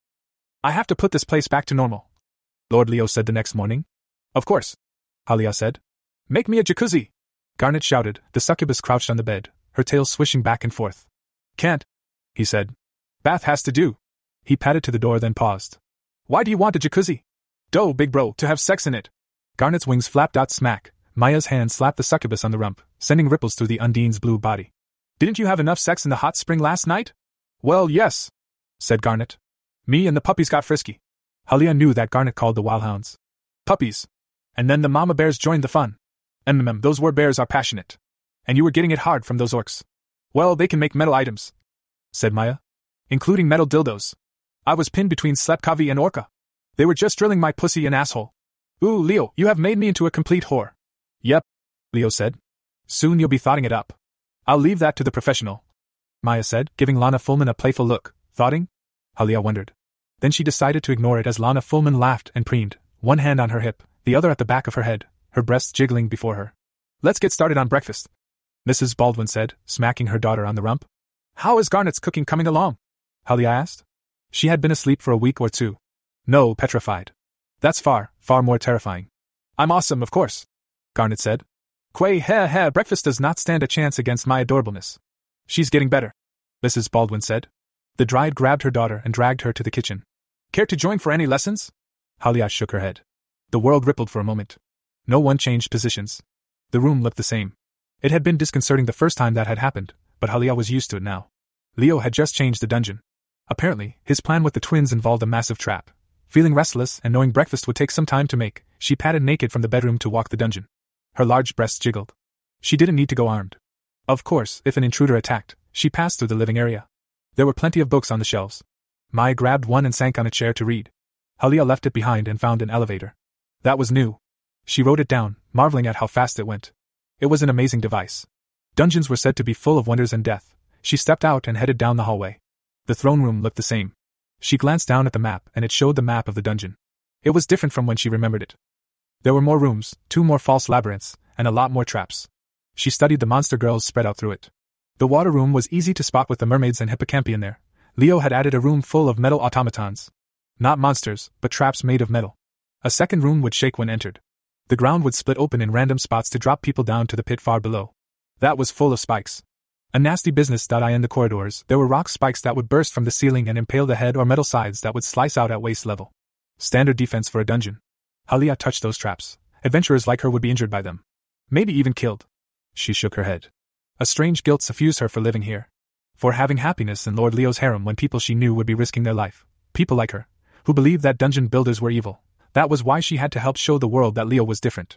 I have to put this place back to normal, Lord Leo said the next morning. Of course, Halia said. Make me a jacuzzi! Garnet shouted. The succubus crouched on the bed, her tail swishing back and forth. Can't, he said. Bath has to do. He padded to the door then paused. Why do you want a jacuzzi? Doh, big bro, to have sex in it. Garnet's wings flapped out smack. Maya's hand slapped the succubus on the rump, sending ripples through the Undine's blue body. Didn't you have enough sex in the hot spring last night? Well, yes, said Garnet. Me and the puppies got frisky. Halia knew that Garnet called the wildhounds puppies. And then the mama bears joined the fun. Mm, those war bears are passionate. And you were getting it hard from those orcs. Well, they can make metal items, said Maya. Including metal dildos. I was pinned between Slepkavi and Orca. They were just drilling my pussy and asshole. Ooh, Leo, you have made me into a complete whore. Yep, Leo said. Soon you'll be thoughting it up. I'll leave that to the professional, Maya said, giving Lana Fullman a playful look. Thoughting? Halia wondered. Then she decided to ignore it as Lana Fullman laughed and preened, one hand on her hip, the other at the back of her head, her breasts jiggling before her. Let's get started on breakfast, Missus Baldwin said, smacking her daughter on the rump. How is Garnet's cooking coming along? Halia asked. She had been asleep for a week or two. No, petrified. That's far, far more terrifying. I'm awesome, of course, Garnet said. Quay heh heh, breakfast does not stand a chance against my adorableness. She's getting better, Missus Baldwin said. The Dryad grabbed her daughter and dragged her to the kitchen. Care to join for any lessons? Halia shook her head. The world rippled for a moment. No one changed positions. The room looked the same. It had been disconcerting the first time that had happened, but Halia was used to it now. Leo had just changed the dungeon. Apparently, his plan with the twins involved a massive trap. Feeling restless and knowing breakfast would take some time to make, she padded naked from the bedroom to walk the dungeon. Her large breasts jiggled. She didn't need to go armed. Of course, if an intruder attacked, she passed through the living area. There were plenty of books on the shelves. Maya grabbed one and sank on a chair to read. Halia left it behind and found an elevator. That was new. She wrote it down, marveling at how fast it went. It was an amazing device. Dungeons were said to be full of wonders and death. She stepped out and headed down the hallway. The throne room looked the same. She glanced down at the map and it showed the map of the dungeon. It was different from when she remembered it. There were more rooms, two more false labyrinths, and a lot more traps. She studied the monster girls spread out through it. The water room was easy to spot with the mermaids and hippocampi in there. Leo had added a room full of metal automatons. Not monsters, but traps made of metal. A second room would shake when entered. The ground would split open in random spots to drop people down to the pit far below. That was full of spikes. A nasty business. I in the corridors, there were rock spikes that would burst from the ceiling and impale the head or metal sides that would slice out at waist level. Standard defense for a dungeon. Halia touched those traps. Adventurers like her would be injured by them. Maybe even killed. She shook her head. A strange guilt suffused her for living here. For having happiness in Lord Leo's harem when people she knew would be risking their life. People like her, who believed that dungeon builders were evil. That was why she had to help show the world that Leo was different.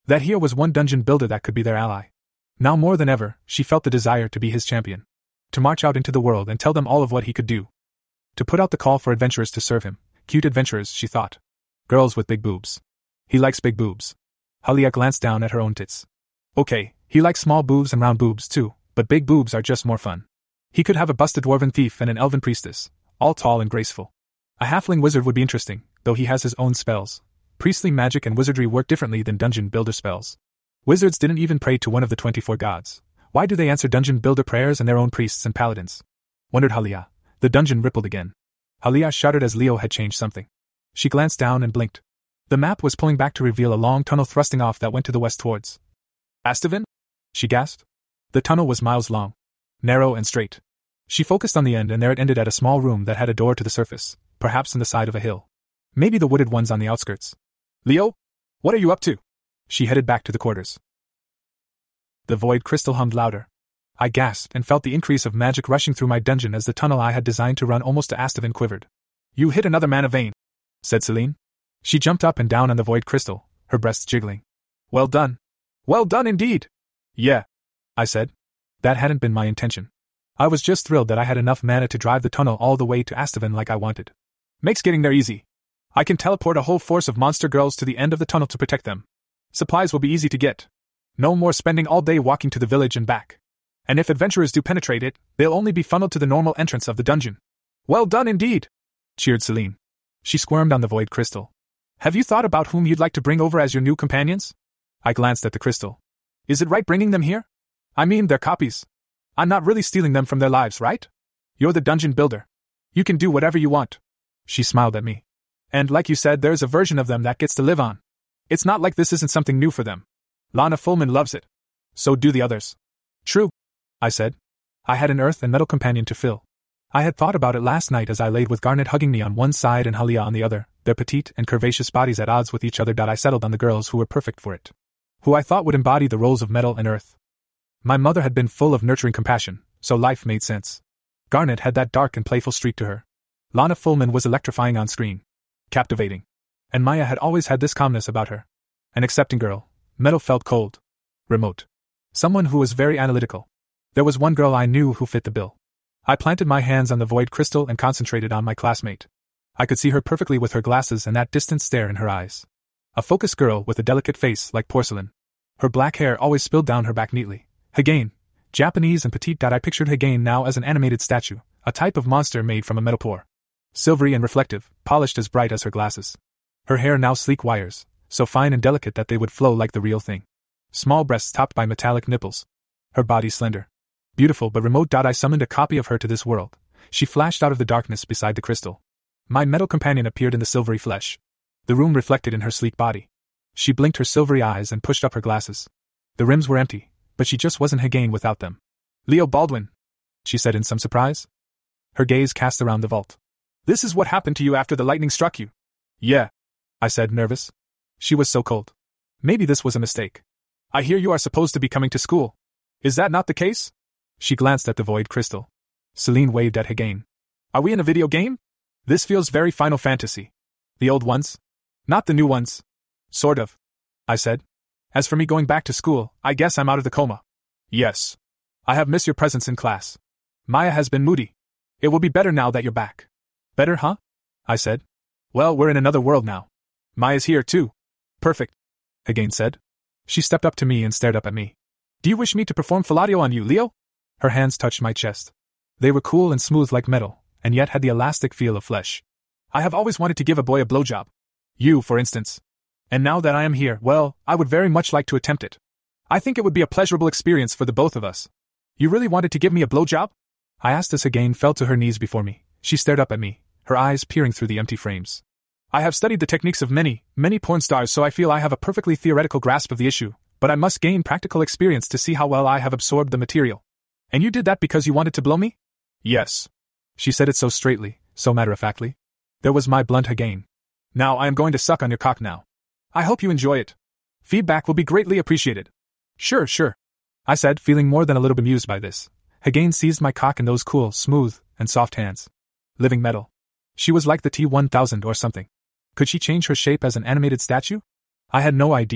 That here was one dungeon builder that could be their ally. Now more than ever, she felt the desire to be his champion. To march out into the world and tell them all of what he could do. To put out the call for adventurers to serve him. Cute adventurers, she thought. Girls with big boobs. He likes big boobs. Halia glanced down at her own tits. Okay, he likes small boobs and round boobs too, but big boobs are just more fun. He could have a busted dwarven thief and an elven priestess, all tall and graceful. A halfling wizard would be interesting, though he has his own spells. Priestly magic and wizardry work differently than dungeon builder spells. Wizards didn't even pray to one of the twenty-four gods. Why do they answer dungeon builder prayers and their own priests and paladins? Wondered Halia. The dungeon rippled again. Halia shuddered as Leo had changed something. She glanced down and blinked. The map was pulling back to reveal a long tunnel thrusting off that went to the west towards Astavin? She gasped. The tunnel was miles long. Narrow and straight. She focused on the end and there it ended at a small room that had a door to the surface, perhaps on the side of a hill. Maybe the wooded ones on the outskirts. Leo? What are you up to? She headed back to the quarters. The void crystal hummed louder. I gasped and felt the increase of magic rushing through my dungeon as the tunnel I had designed to run almost to Astavin quivered. You hit another mana vein, said Celine. She jumped up and down on the void crystal, her breasts jiggling. Well done. Well done indeed. Yeah, I said. That hadn't been my intention. I was just thrilled that I had enough mana to drive the tunnel all the way to Astavin like I wanted. Makes getting there easy. I can teleport a whole force of monster girls to the end of the tunnel to protect them. Supplies will be easy to get. No more spending all day walking to the village and back. And if adventurers do penetrate it, they'll only be funneled to the normal entrance of the dungeon. Well done indeed, cheered Celine. She squirmed on the void crystal. Have you thought about whom you'd like to bring over as your new companions? I glanced at the crystal. Is it right bringing them here? I mean, they're copies. I'm not really stealing them from their lives, right? You're the dungeon builder. You can do whatever you want. She smiled at me. And like you said, there's a version of them that gets to live on. It's not like this isn't something new for them. Lana Fullman loves it. So do the others. True, I said. I had an earth and metal companion to fill. I had thought about it last night as I laid with Garnet hugging me on one side and Halia on the other, their petite and curvaceous bodies at odds with each other. I settled on the girls who were perfect for it. Who I thought would embody the roles of metal and earth. My mother had been full of nurturing compassion, so life made sense. Garnet had that dark and playful streak to her. Lana Fullman was electrifying on screen. Captivating. And Maya had always had this calmness about her. An accepting girl. Metal felt cold. Remote. Someone who was very analytical. There was one girl I knew who fit the bill. I planted my hands on the void crystal and concentrated on my classmate. I could see her perfectly with her glasses and that distant stare in her eyes. A focused girl with a delicate face like porcelain. Her black hair always spilled down her back neatly. Hagane. Japanese and petite. I pictured Hagane now as an animated statue, a type of monster made from a metal pore. Silvery and reflective, polished as bright as her glasses. Her hair now sleek wires, so fine and delicate that they would flow like the real thing. Small breasts topped by metallic nipples. Her body slender. Beautiful but remote. I summoned a copy of her to this world. She flashed out of the darkness beside the crystal. My metal companion appeared in the silvery flesh. The room reflected in her sleek body. She blinked her silvery eyes and pushed up her glasses. The rims were empty, but she just wasn't Hagane without them. Leo Baldwin, she said in some surprise. Her gaze cast around the vault. This is what happened to you after the lightning struck you. Yeah, I said, nervous. She was so cold. Maybe this was a mistake. I hear you are supposed to be coming to school. Is that not the case? She glanced at the void crystal. Celine waved at Hagane. Are we in a video game? This feels very Final Fantasy. The old ones? Not the new ones. Sort of, I said. As for me going back to school, I guess I'm out of the coma. Yes. I have missed your presence in class. Maya has been moody. It will be better now that you're back. Better, huh? I said. Well, we're in another world now. Maya's here, too. Perfect, Hagane said. She stepped up to me and stared up at me. Do you wish me to perform fellatio on you, Leo? Her hands touched my chest. They were cool and smooth like metal, and yet had the elastic feel of flesh. I have always wanted to give a boy a blowjob. You, for instance. And now that I am here, well, I would very much like to attempt it. I think it would be a pleasurable experience for the both of us. You really wanted to give me a blowjob? I asked as Hagane fell to her knees before me. She stared up at me, her eyes peering through the empty frames. I have studied the techniques of many, many porn stars, so I feel I have a perfectly theoretical grasp of the issue, but I must gain practical experience to see how well I have absorbed the material. And you did that because you wanted to blow me? Yes. She said it so straightly, so matter-of-factly. There was my blunt Hagane. Now I am going to suck on your cock now. I hope you enjoy it. Feedback will be greatly appreciated. Sure, sure, I said, feeling more than a little bemused by this. Hagane seized my cock in those cool, smooth, and soft hands. Living metal. She was like the T one thousand or something. Could she change her shape as an animated statue? I had no idea,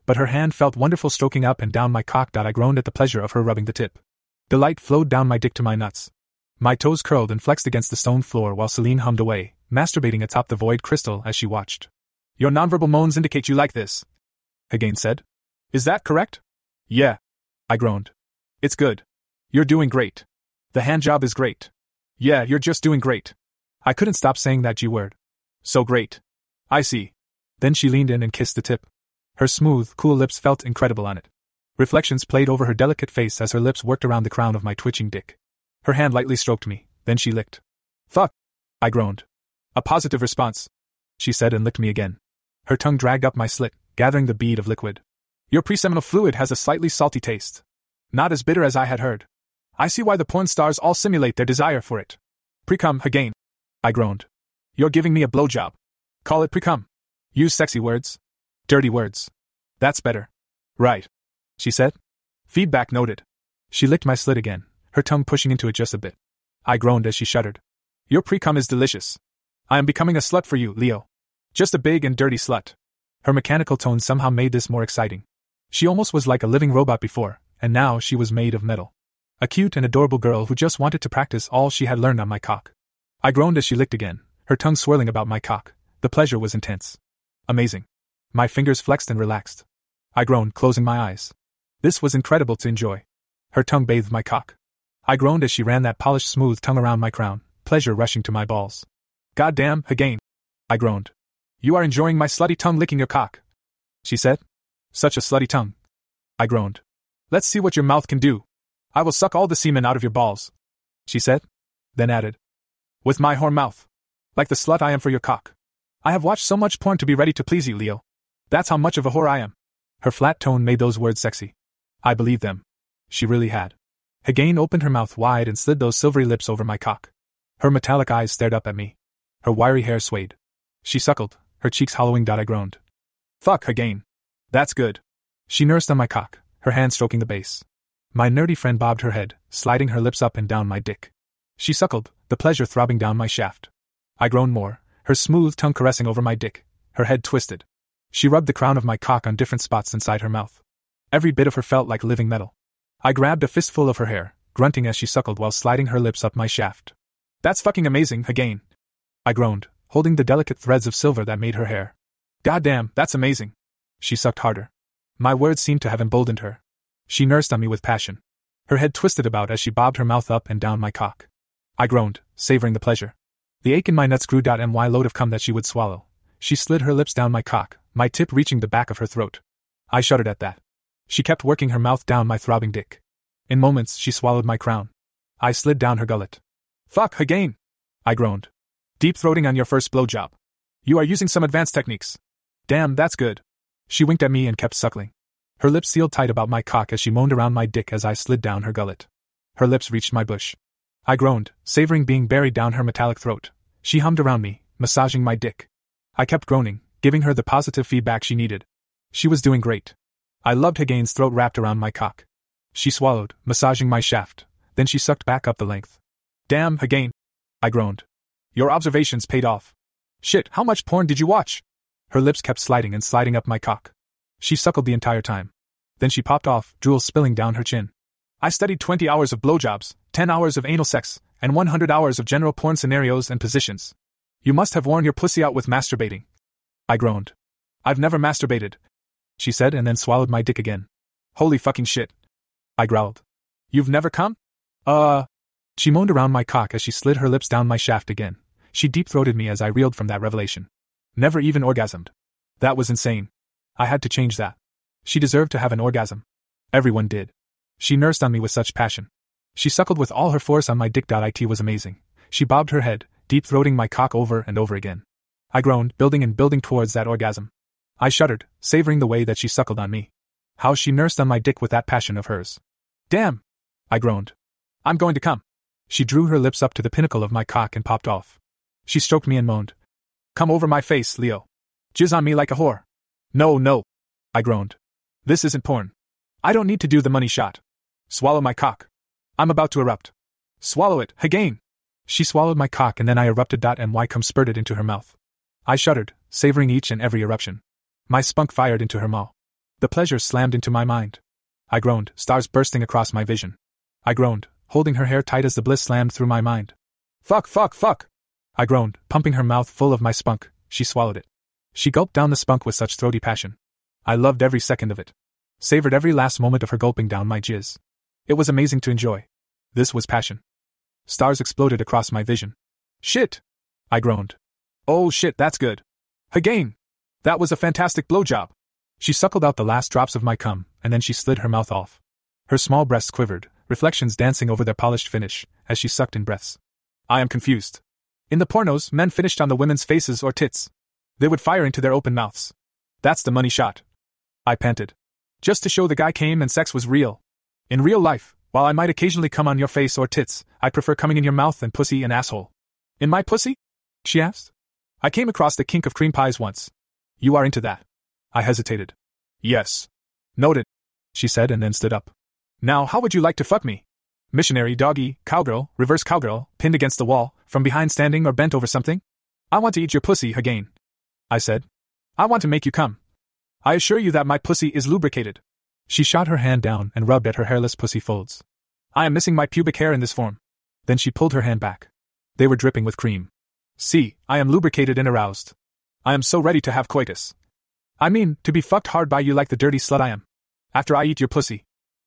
but her hand felt wonderful stroking up and down my cock. I groaned at the pleasure of her rubbing the tip. Delight flowed down my dick to my nuts. My toes curled and flexed against the stone floor while Celine hummed away, masturbating atop the void crystal as she watched. Your nonverbal moans indicate you like this, Hagain said. Is that correct? Yeah, I groaned. It's good. You're doing great. The handjob is great. Yeah, you're just doing great. I couldn't stop saying that G word. So great. I see. Then she leaned in and kissed the tip. Her smooth, cool lips felt incredible on it. Reflections played over her delicate face as her lips worked around the crown of my twitching dick. Her hand lightly stroked me, then she licked. Fuck! I groaned. A positive response, she said and licked me again. Her tongue dragged up my slit, gathering the bead of liquid. Your preseminal fluid has a slightly salty taste. Not as bitter as I had heard. I see why the porn stars all simulate their desire for it. Pre-cum, Hagain, I groaned. You're giving me a blowjob. Call it pre-cum. Use sexy words. Dirty words. That's better. Right, she said. Feedback noted. She licked my slit again, her tongue pushing into it just a bit. I groaned as she shuddered. Your pre-cum is delicious. I am becoming a slut for you, Leo. Just a big and dirty slut. Her mechanical tone somehow made this more exciting. She almost was like a living robot before, and now she was made of metal. A cute and adorable girl who just wanted to practice all she had learned on my cock. I groaned as she licked again, her tongue swirling about my cock. The pleasure was intense. Amazing. My fingers flexed and relaxed. I groaned, closing my eyes. This was incredible to enjoy. Her tongue bathed my cock. I groaned as she ran that polished smooth tongue around my crown, pleasure rushing to my balls. Goddamn, Hagain, I groaned. You are enjoying my slutty tongue licking your cock, she said. Such a slutty tongue, I groaned. Let's see what your mouth can do. I will suck all the semen out of your balls, she said, then added. With my whore mouth. Like the slut I am for your cock. I have watched so much porn to be ready to please you, Leo. That's how much of a whore I am. Her flat tone made those words sexy. I believed them. She really had. Hagain opened her mouth wide and slid those silvery lips over my cock. Her metallic eyes stared up at me. Her wiry hair swayed. She suckled, her cheeks hollowing. I groaned. Fuck, Hagain. That's good. She nursed on my cock, her hand stroking the base. My nerdy friend bobbed her head, sliding her lips up and down my dick. She suckled, the pleasure throbbing down my shaft. I groaned more, her smooth tongue caressing over my dick, her head twisted. She rubbed the crown of my cock on different spots inside her mouth. Every bit of her felt like living metal. I grabbed a fistful of her hair, grunting as she suckled while sliding her lips up my shaft. That's fucking amazing, Hagain, I groaned, holding the delicate threads of silver that made her hair. Goddamn, that's amazing. She sucked harder. My words seemed to have emboldened her. She nursed on me with passion. Her head twisted about as she bobbed her mouth up and down my cock. I groaned, savoring the pleasure. The ache in my nuts grew. My load of cum that she would swallow. She slid her lips down my cock, my tip reaching the back of her throat. I shuddered at that. She kept working her mouth down my throbbing dick. In moments, she swallowed my crown. I slid down her gullet. Fuck, Hagain, I groaned. Deep throating on your first blowjob. You are using some advanced techniques. Damn, that's good. She winked at me and kept suckling. Her lips sealed tight about my cock as she moaned around my dick as I slid down her gullet. Her lips reached my bush. I groaned, savoring being buried down her metallic throat. She hummed around me, massaging my dick. I kept groaning, giving her the positive feedback she needed. She was doing great. I loved Hagain's throat wrapped around my cock. She swallowed, massaging my shaft, then she sucked back up the length. Damn, Hagain, I groaned. Your observations paid off. Shit, how much porn did you watch? Her lips kept sliding and sliding up my cock. She suckled the entire time. Then she popped off, drool spilling down her chin. I studied twenty hours of blowjobs, ten hours of anal sex, and one hundred hours of general porn scenarios and positions. You must have worn your pussy out with masturbating. I groaned. I've never masturbated, she said and then swallowed my dick again. Holy fucking shit, I growled. You've never come? Uh... She moaned around my cock as she slid her lips down my shaft again. She deep-throated me as I reeled from that revelation. Never even orgasmed. That was insane. I had to change that. She deserved to have an orgasm. Everyone did. She nursed on me with such passion. She suckled with all her force on my dick. It was amazing. She bobbed her head, deep-throating my cock over and over again. I groaned, building and building towards that orgasm. I shuddered, savoring the way that she suckled on me. How she nursed on my dick with that passion of hers. Damn! I groaned. I'm going to come. She drew her lips up to the pinnacle of my cock and popped off. She stroked me and moaned. Come over my face, Leo. Jizz on me like a whore. No, no, I groaned. This isn't porn. I don't need to do the money shot. Swallow my cock. I'm about to erupt. Swallow it, Hagain. She swallowed my cock and then I erupted. My cum spurted into her mouth. I shuddered, savoring each and every eruption. My spunk fired into her maw. The pleasure slammed into my mind. I groaned, stars bursting across my vision. I groaned, holding her hair tight as the bliss slammed through my mind. Fuck, fuck, fuck! I groaned, pumping her mouth full of my spunk. She swallowed it. She gulped down the spunk with such throaty passion. I loved every second of it. Savored every last moment of her gulping down my jizz. It was amazing to enjoy. This was passion. Stars exploded across my vision. Shit! I groaned. Oh shit, that's good. Again! That was a fantastic blowjob. She suckled out the last drops of my cum, and then she slid her mouth off. Her small breasts quivered, reflections dancing over their polished finish, as she sucked in breaths. I am confused. In the pornos, men finished on the women's faces or tits. They would fire into their open mouths. That's the money shot. I panted. Just to show the guy came and sex was real. In real life, while I might occasionally come on your face or tits, I prefer coming in your mouth and pussy and asshole. In my pussy? She asked. I came across the kink of cream pies once. You are into that? I hesitated. Yes. Noted, she said and then stood up. Now how would you like to fuck me? Missionary, doggy, cowgirl, reverse cowgirl, pinned against the wall, from behind standing or bent over something? I want to eat your pussy again, I said. I want to make you come. I assure you that my pussy is lubricated. She shot her hand down and rubbed at her hairless pussy folds. I am missing my pubic hair in this form. Then she pulled her hand back. They were dripping with cream. See, I am lubricated and aroused. I am so ready to have coitus. I mean, to be fucked hard by you like the dirty slut I am. After I eat your pussy.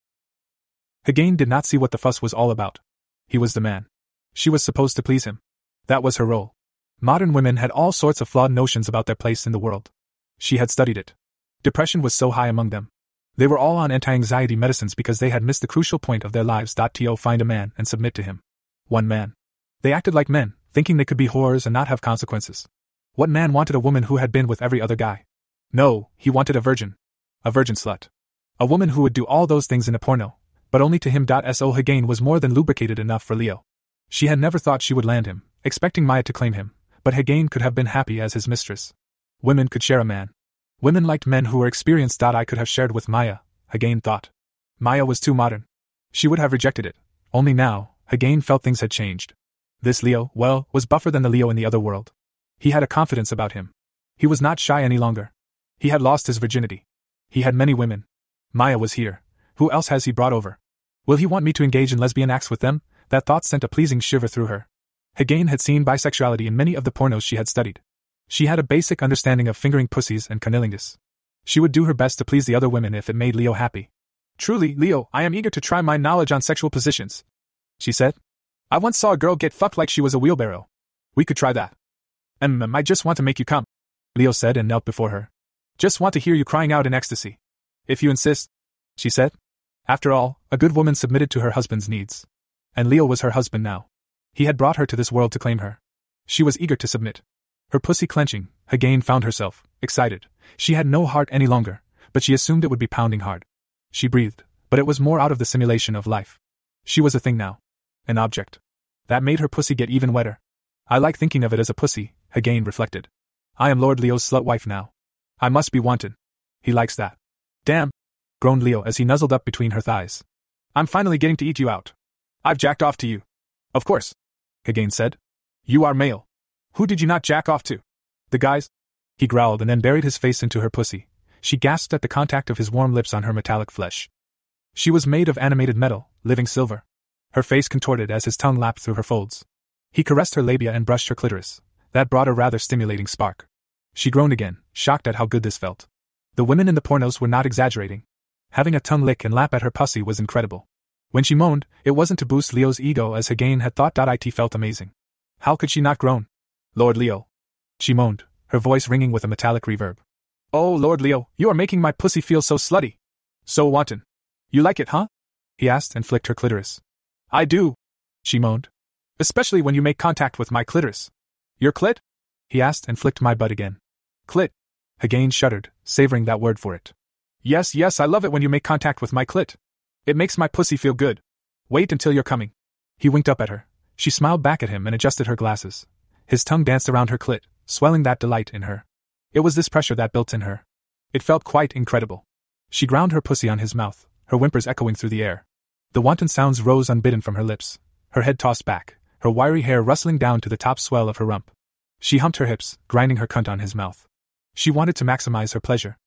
Hagain did not see what the fuss was all about. He was the man. She was supposed to please him. That was her role. Modern women had all sorts of flawed notions about their place in the world. She had studied it. Depression was so high among them. They were all on anti-anxiety medicines because they had missed the crucial point of their lives. To find a man and submit to him. One man. They acted like men, thinking they could be whores and not have consequences. What man wanted a woman who had been with every other guy? No, he wanted a virgin. A virgin slut. A woman who would do all those things in a porno, but only to him. So Hagain was more than lubricated enough for Leo. She had never thought she would land him, expecting Maya to claim him, but Hagain could have been happy as his mistress. Women could share a man. Women liked men who were experienced. I could have shared with Maya, Hagain thought. Maya was too modern. She would have rejected it. Only now, Hagain felt things had changed. This Leo, well, was buffer than the Leo in the other world. He had a confidence about him. He was not shy any longer. He had lost his virginity. He had many women. Maya was here. Who else has he brought over? Will he want me to engage in lesbian acts with them? That thought sent a pleasing shiver through her. Hagain had seen bisexuality in many of the pornos she had studied. She had a basic understanding of fingering pussies and cunnilingus. She would do her best to please the other women if it made Leo happy. Truly, Leo, I am eager to try my knowledge on sexual positions, she said. I once saw a girl get fucked like she was a wheelbarrow. We could try that. Mm, I just want to make you come, Leo said and knelt before her. Just want to hear you crying out in ecstasy. If you insist, she said. After all, a good woman submitted to her husband's needs. And Leo was her husband now. He had brought her to this world to claim her. She was eager to submit. Her pussy clenching, Hagain found herself, excited. She had no heart any longer, but she assumed it would be pounding hard. She breathed, but it was more out of the simulation of life. She was a thing now. An object. That made her pussy get even wetter. I like thinking of it as a pussy, Hagain reflected. I am Lord Leo's slut wife now. I must be wanted. He likes that. Damn, groaned Leo as he nuzzled up between her thighs. I'm finally getting to eat you out. I've jacked off to you. Of course, Hagain said. You are male. Who did you not jack off to? The guys? He growled and then buried his face into her pussy. She gasped at the contact of his warm lips on her metallic flesh. She was made of animated metal, living silver. Her face contorted as his tongue lapped through her folds. He caressed her labia and brushed her clitoris. That brought a rather stimulating spark. She groaned again, shocked at how good this felt. The women in the pornos were not exaggerating. Having a tongue lick and lap at her pussy was incredible. When she moaned, it wasn't to boost Leo's ego as Hagain had thought. It felt amazing. How could she not groan? Lord Leo. She moaned, her voice ringing with a metallic reverb. Oh, Lord Leo, you are making my pussy feel so slutty. So wanton. You like it, huh? He asked and flicked her clitoris. I do, she moaned. Especially when you make contact with my clitoris. Your clit? He asked and flicked my butt again. Clit. Hagain shuddered, savoring that word for it. Yes, yes, I love it when you make contact with my clit. It makes my pussy feel good. Wait until you're coming. He winked up at her. She smiled back at him and adjusted her glasses. His tongue danced around her clit, swelling that delight in her. It was this pressure that built in her. It felt quite incredible. She ground her pussy on his mouth, her whimpers echoing through the air. The wanton sounds rose unbidden from her lips, her head tossed back, her wiry hair rustling down to the top swell of her rump. She humped her hips, grinding her cunt on his mouth. She wanted to maximize her pleasure.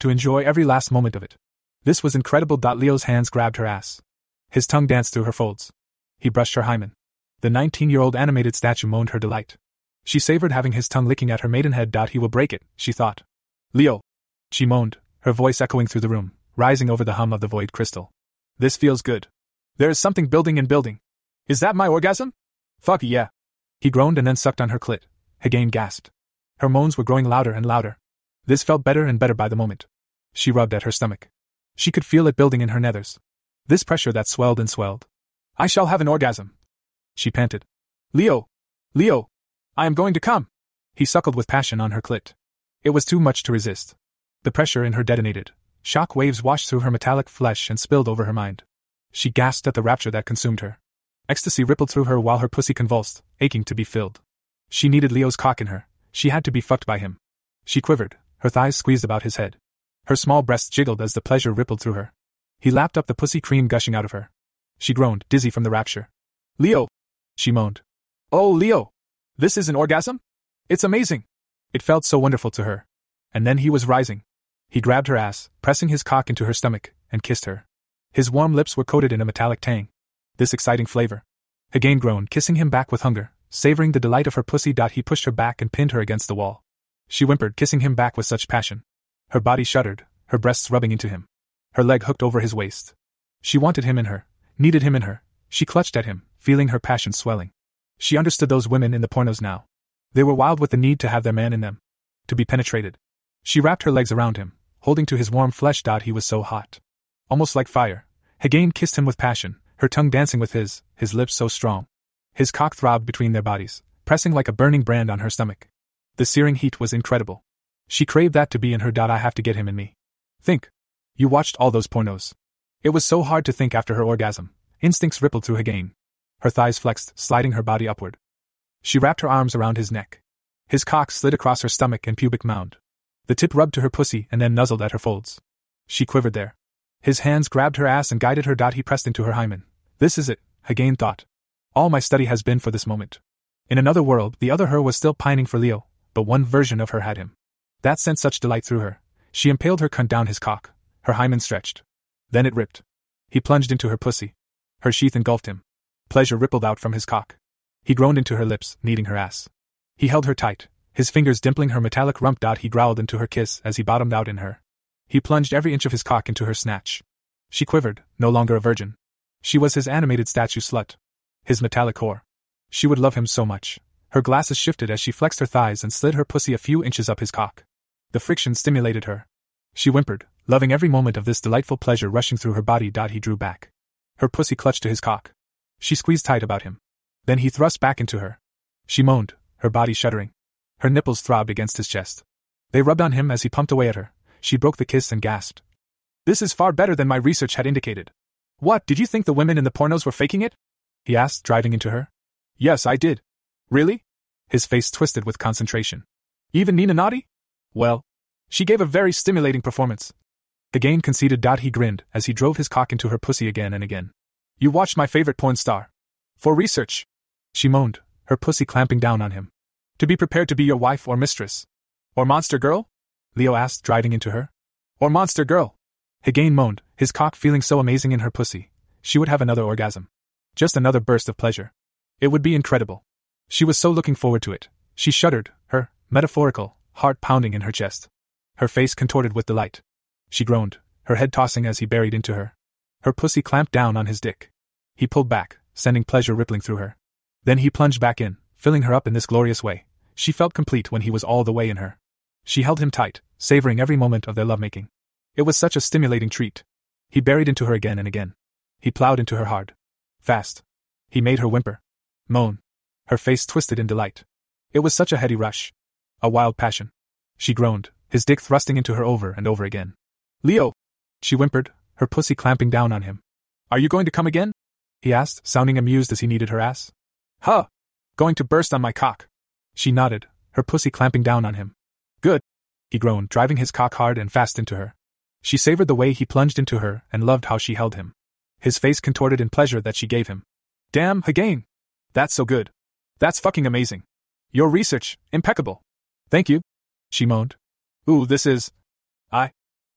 to enjoy every last moment of it. This was incredible. Leo's hands grabbed her ass. His tongue danced through her folds. He brushed her hymen. The nineteen-year-old animated statue moaned her delight. She savored having his tongue licking at her maidenhead. He will break it, she thought. Leo! She moaned, her voice echoing through the room, rising over the hum of the void crystal. This feels good. There is something building and building. Is that my orgasm? Fuck yeah. He groaned and then sucked on her clit. Hegane gasped. Her moans were growing louder and louder. This felt better and better by the moment. She rubbed at her stomach. She could feel it building in her nethers. This pressure that swelled and swelled. I shall have an orgasm. She panted. Leo! Leo! I am going to come! He suckled with passion on her clit. It was too much to resist. The pressure in her detonated. Shock waves washed through her metallic flesh and spilled over her mind. She gasped at the rapture that consumed her. Ecstasy rippled through her while her pussy convulsed, aching to be filled. She needed Leo's cock in her. She had to be fucked by him. She quivered, her thighs squeezed about his head. Her small breasts jiggled as the pleasure rippled through her. He lapped up the pussy cream gushing out of her. She groaned, dizzy from the rapture. Leo! She moaned. Oh, Leo! This is an orgasm? It's amazing! It felt so wonderful to her. And then he was rising. He grabbed her ass, pressing his cock into her stomach, and kissed her. His warm lips were coated in a metallic tang. This exciting flavor. Hegane groaned, kissing him back with hunger, savoring the delight of her pussy. He pushed her back and pinned her against the wall. She whimpered, kissing him back with such passion. Her body shuddered, her breasts rubbing into him. Her leg hooked over his waist. She wanted him in her, needed him in her. She clutched at him, feeling her passion swelling. She understood those women in the pornos now. They were wild with the need to have their man in them. To be penetrated. She wrapped her legs around him, holding to his warm flesh. He was so hot. Almost like fire. Hegane kissed him with passion, her tongue dancing with his, his lips so strong. His cock throbbed between their bodies, pressing like a burning brand on her stomach. The searing heat was incredible. She craved that to be in her. I have to get him in me. Think. You watched all those pornos. It was so hard to think after her orgasm. Instincts rippled through Hegane. Her thighs flexed, sliding her body upward. She wrapped her arms around his neck. His cock slid across her stomach and pubic mound. The tip rubbed to her pussy and then nuzzled at her folds. She quivered there. His hands grabbed her ass and guided her. He pressed into her hymen. This is it, Hegane thought. All my study has been for this moment. In another world, the other her was still pining for Leo, but one version of her had him. That sent such delight through her. She impaled her cunt down his cock. Her hymen stretched. Then it ripped. He plunged into her pussy. Her sheath engulfed him. Pleasure rippled out from his cock. He groaned into her lips, kneading her ass. He held her tight, his fingers dimpling her metallic rump. He growled into her kiss as he bottomed out in her. He plunged every inch of his cock into her snatch. She quivered, no longer a virgin. She was his animated statue slut. His metallic whore. She would love him so much. Her glasses shifted as she flexed her thighs and slid her pussy a few inches up his cock. The friction stimulated her. She whimpered, loving every moment of this delightful pleasure rushing through her body. He drew back. Her pussy clutched to his cock. She squeezed tight about him. Then he thrust back into her. She moaned, her body shuddering. Her nipples throbbed against his chest. They rubbed on him as he pumped away at her. She broke the kiss and gasped. This is far better than my research had indicated. What, did you think the women in the pornos were faking it? He asked, driving into her. Yes, I did. Really? His face twisted with concentration. Even Nina Naughty? Well, she gave a very stimulating performance. Hegane conceded. He grinned as he drove his cock into her pussy again and again. You watched my favorite porn star. For research. She moaned, her pussy clamping down on him. To be prepared to be your wife or mistress. Or monster girl? Leo asked, driving into her. Or monster girl. Hegane moaned, his cock feeling so amazing in her pussy. She would have another orgasm. Just another burst of pleasure. It would be incredible. She was so looking forward to it. She shuddered, her metaphorical heart pounding in her chest. Her face contorted with delight. She groaned, her head tossing as he buried into her. Her pussy clamped down on his dick. He pulled back, sending pleasure rippling through her. Then he plunged back in, filling her up in this glorious way. She felt complete when he was all the way in her. She held him tight, savoring every moment of their lovemaking. It was such a stimulating treat. He buried into her again and again. He plowed into her hard. Fast. He made her whimper. Moan. Her face twisted in delight. It was such a heady rush. A wild passion. She groaned, his dick thrusting into her over and over again. Leo! She whimpered, her pussy clamping down on him. Are you going to come again? He asked, sounding amused as he kneaded her ass. Huh! Going to burst on my cock. She nodded, her pussy clamping down on him. Good! He groaned, driving his cock hard and fast into her. She savored the way he plunged into her and loved how she held him. His face contorted in pleasure that she gave him. Damn, Hegane! That's so good. That's fucking amazing. Your research, impeccable. Thank you. She moaned. Ooh, this is... I...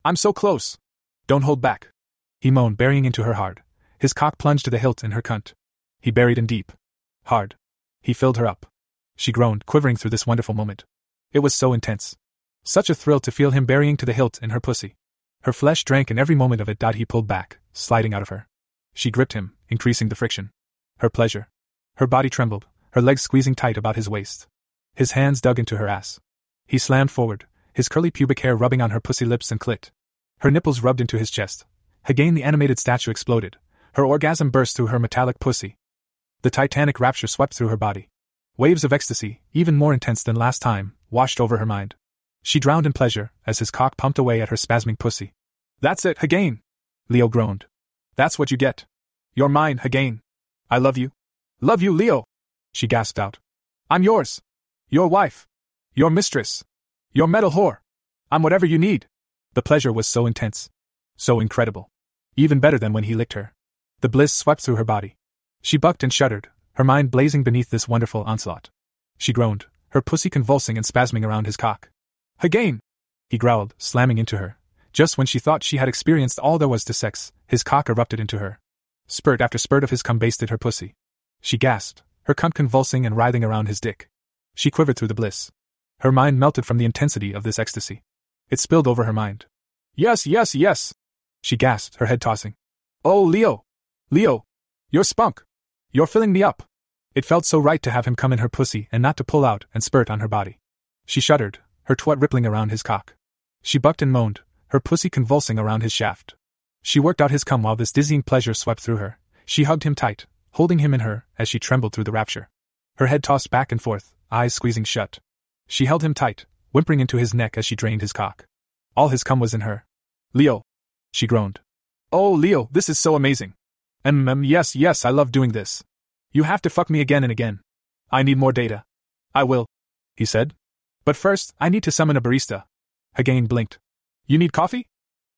I'm so close. Don't hold back. He moaned, burying into her hard. His cock plunged to the hilt in her cunt. He buried in deep. Hard. He filled her up. She groaned, quivering through this wonderful moment. It was so intense. Such a thrill to feel him burying to the hilt in her pussy. Her flesh drank in every moment of it. He pulled back, sliding out of her. She gripped him, increasing the friction. Her pleasure. Her body trembled, her legs squeezing tight about his waist. His hands dug into her ass. He slammed forward, his curly pubic hair rubbing on her pussy lips and clit. Her nipples rubbed into his chest. Again the animated statue exploded. Her orgasm burst through her metallic pussy. The titanic rapture swept through her body. Waves of ecstasy, even more intense than last time, washed over her mind. She drowned in pleasure as his cock pumped away at her spasming pussy. That's it, Hagain! Leo groaned. That's what you get. You're mine, Hagain. I love you. Love you, Leo! She gasped out. I'm yours. Your wife. Your mistress. Your metal whore. I'm whatever you need. The pleasure was so intense. So incredible. Even better than when he licked her. The bliss swept through her body. She bucked and shuddered, her mind blazing beneath this wonderful onslaught. She groaned, her pussy convulsing and spasming around his cock. Again! He growled, slamming into her. Just when she thought she had experienced all there was to sex, his cock erupted into her. Spurt after spurt of his cum basted her pussy. She gasped, her cunt convulsing and writhing around his dick. She quivered through the bliss. Her mind melted from the intensity of this ecstasy. It spilled over her mind. Yes, yes, yes! She gasped, her head tossing. Oh, Leo! Leo! You're spunk! You're filling me up! It felt so right to have him come in her pussy and not to pull out and spurt on her body. She shuddered, her twat rippling around his cock. She bucked and moaned, her pussy convulsing around his shaft. She worked out his cum while this dizzying pleasure swept through her. She hugged him tight, holding him in her as she trembled through the rapture. Her head tossed back and forth, eyes squeezing shut. She held him tight, whimpering into his neck as she drained his cock. All his cum was in her. Leo! She groaned. Oh, Leo, this is so amazing. Mm, yes, yes, I love doing this. You have to fuck me again and again. I need more data. I will, he said. But first, I need to summon a barista. Hagain blinked. You need coffee?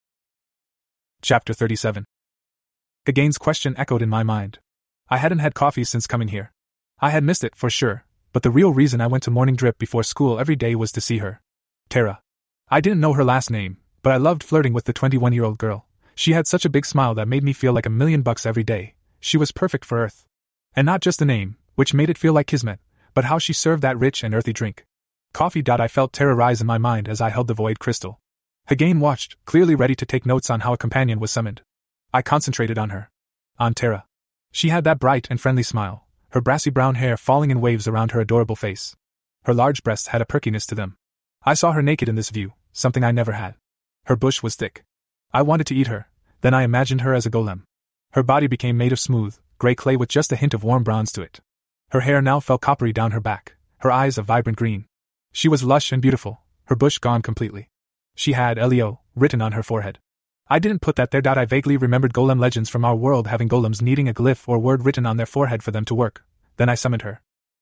Chapter thirty-seven. Hagain's question echoed in my mind. I hadn't had coffee since coming here. I had missed it, for sure, but the real reason I went to morning drip before school every day was to see her. Tara. I didn't know her last name, but I loved flirting with the twenty-one-year-old girl. She had such a big smile that made me feel like a million bucks every day. She was perfect for Earth. And not just the name, which made it feel like kismet, but how she served that rich and earthy drink. Coffee. I felt terror rise in my mind as I held the void crystal. Hagain watched, clearly ready to take notes on how a companion was summoned. I concentrated on her. On Tara. She had that bright and friendly smile, her brassy brown hair falling in waves around her adorable face. Her large breasts had a perkiness to them. I saw her naked in this view, something I never had. Her bush was thick. I wanted to eat her, then I imagined her as a golem. Her body became made of smooth, gray clay with just a hint of warm bronze to it. Her hair now fell coppery down her back, her eyes a vibrant green. She was lush and beautiful, her bush gone completely. She had L E O written on her forehead. I didn't put that there. I vaguely remembered golem legends from our world having golems needing a glyph or word written on their forehead for them to work. Then I summoned her.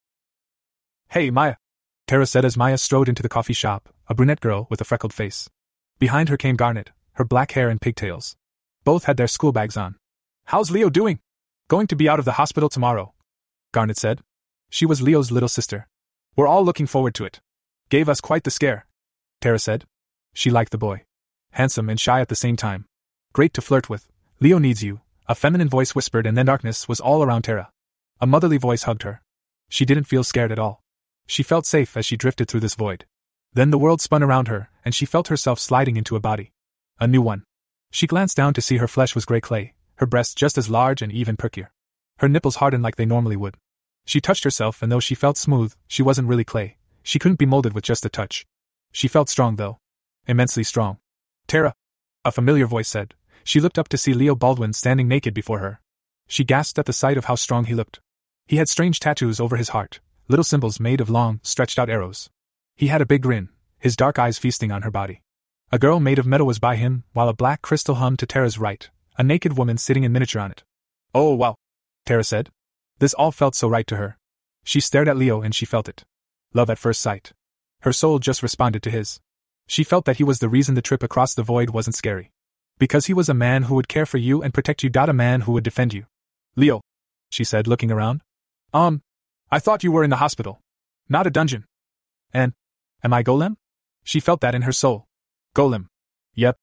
Hey, Maya, Tara said as Maya strode into the coffee shop, a brunette girl with a freckled face. Behind her came Garnet, her black hair and pigtails. Both had their school bags on. How's Leo doing? Going to be out of the hospital tomorrow, Garnet said. She was Leo's little sister. We're all looking forward to it. Gave us quite the scare, Tara said. She liked the boy. Handsome and shy at the same time. Great to flirt with. Leo needs you, a feminine voice whispered, and then darkness was all around Tara. A motherly voice hugged her. She didn't feel scared at all. She felt safe as she drifted through this void. Then the world spun around her, and she felt herself sliding into a body. A new one. She glanced down to see her flesh was gray clay, her breasts just as large and even perkier. Her nipples hardened like they normally would. She touched herself, and though she felt smooth, she wasn't really clay. She couldn't be molded with just a touch. She felt strong, though. Immensely strong. Tara, a familiar voice said. She looked up to see Leo Baldwin standing naked before her. She gasped at the sight of how strong he looked. He had strange tattoos over his heart, little symbols made of long, stretched-out arrows. He had a big grin, his dark eyes feasting on her body. A girl made of metal was by him, while a black crystal hummed to Tara's right, a naked woman sitting in miniature on it. Oh wow, Tara said. This all felt so right to her. She stared at Leo and she felt it. Love at first sight. Her soul just responded to his. She felt that he was the reason the trip across the void wasn't scary. Because he was a man who would care for you and protect you. A man who would defend you. Leo, she said, looking around. Um, I thought you were in the hospital. Not a dungeon. And, am I Golem? She felt that in her soul. Golem. Yep.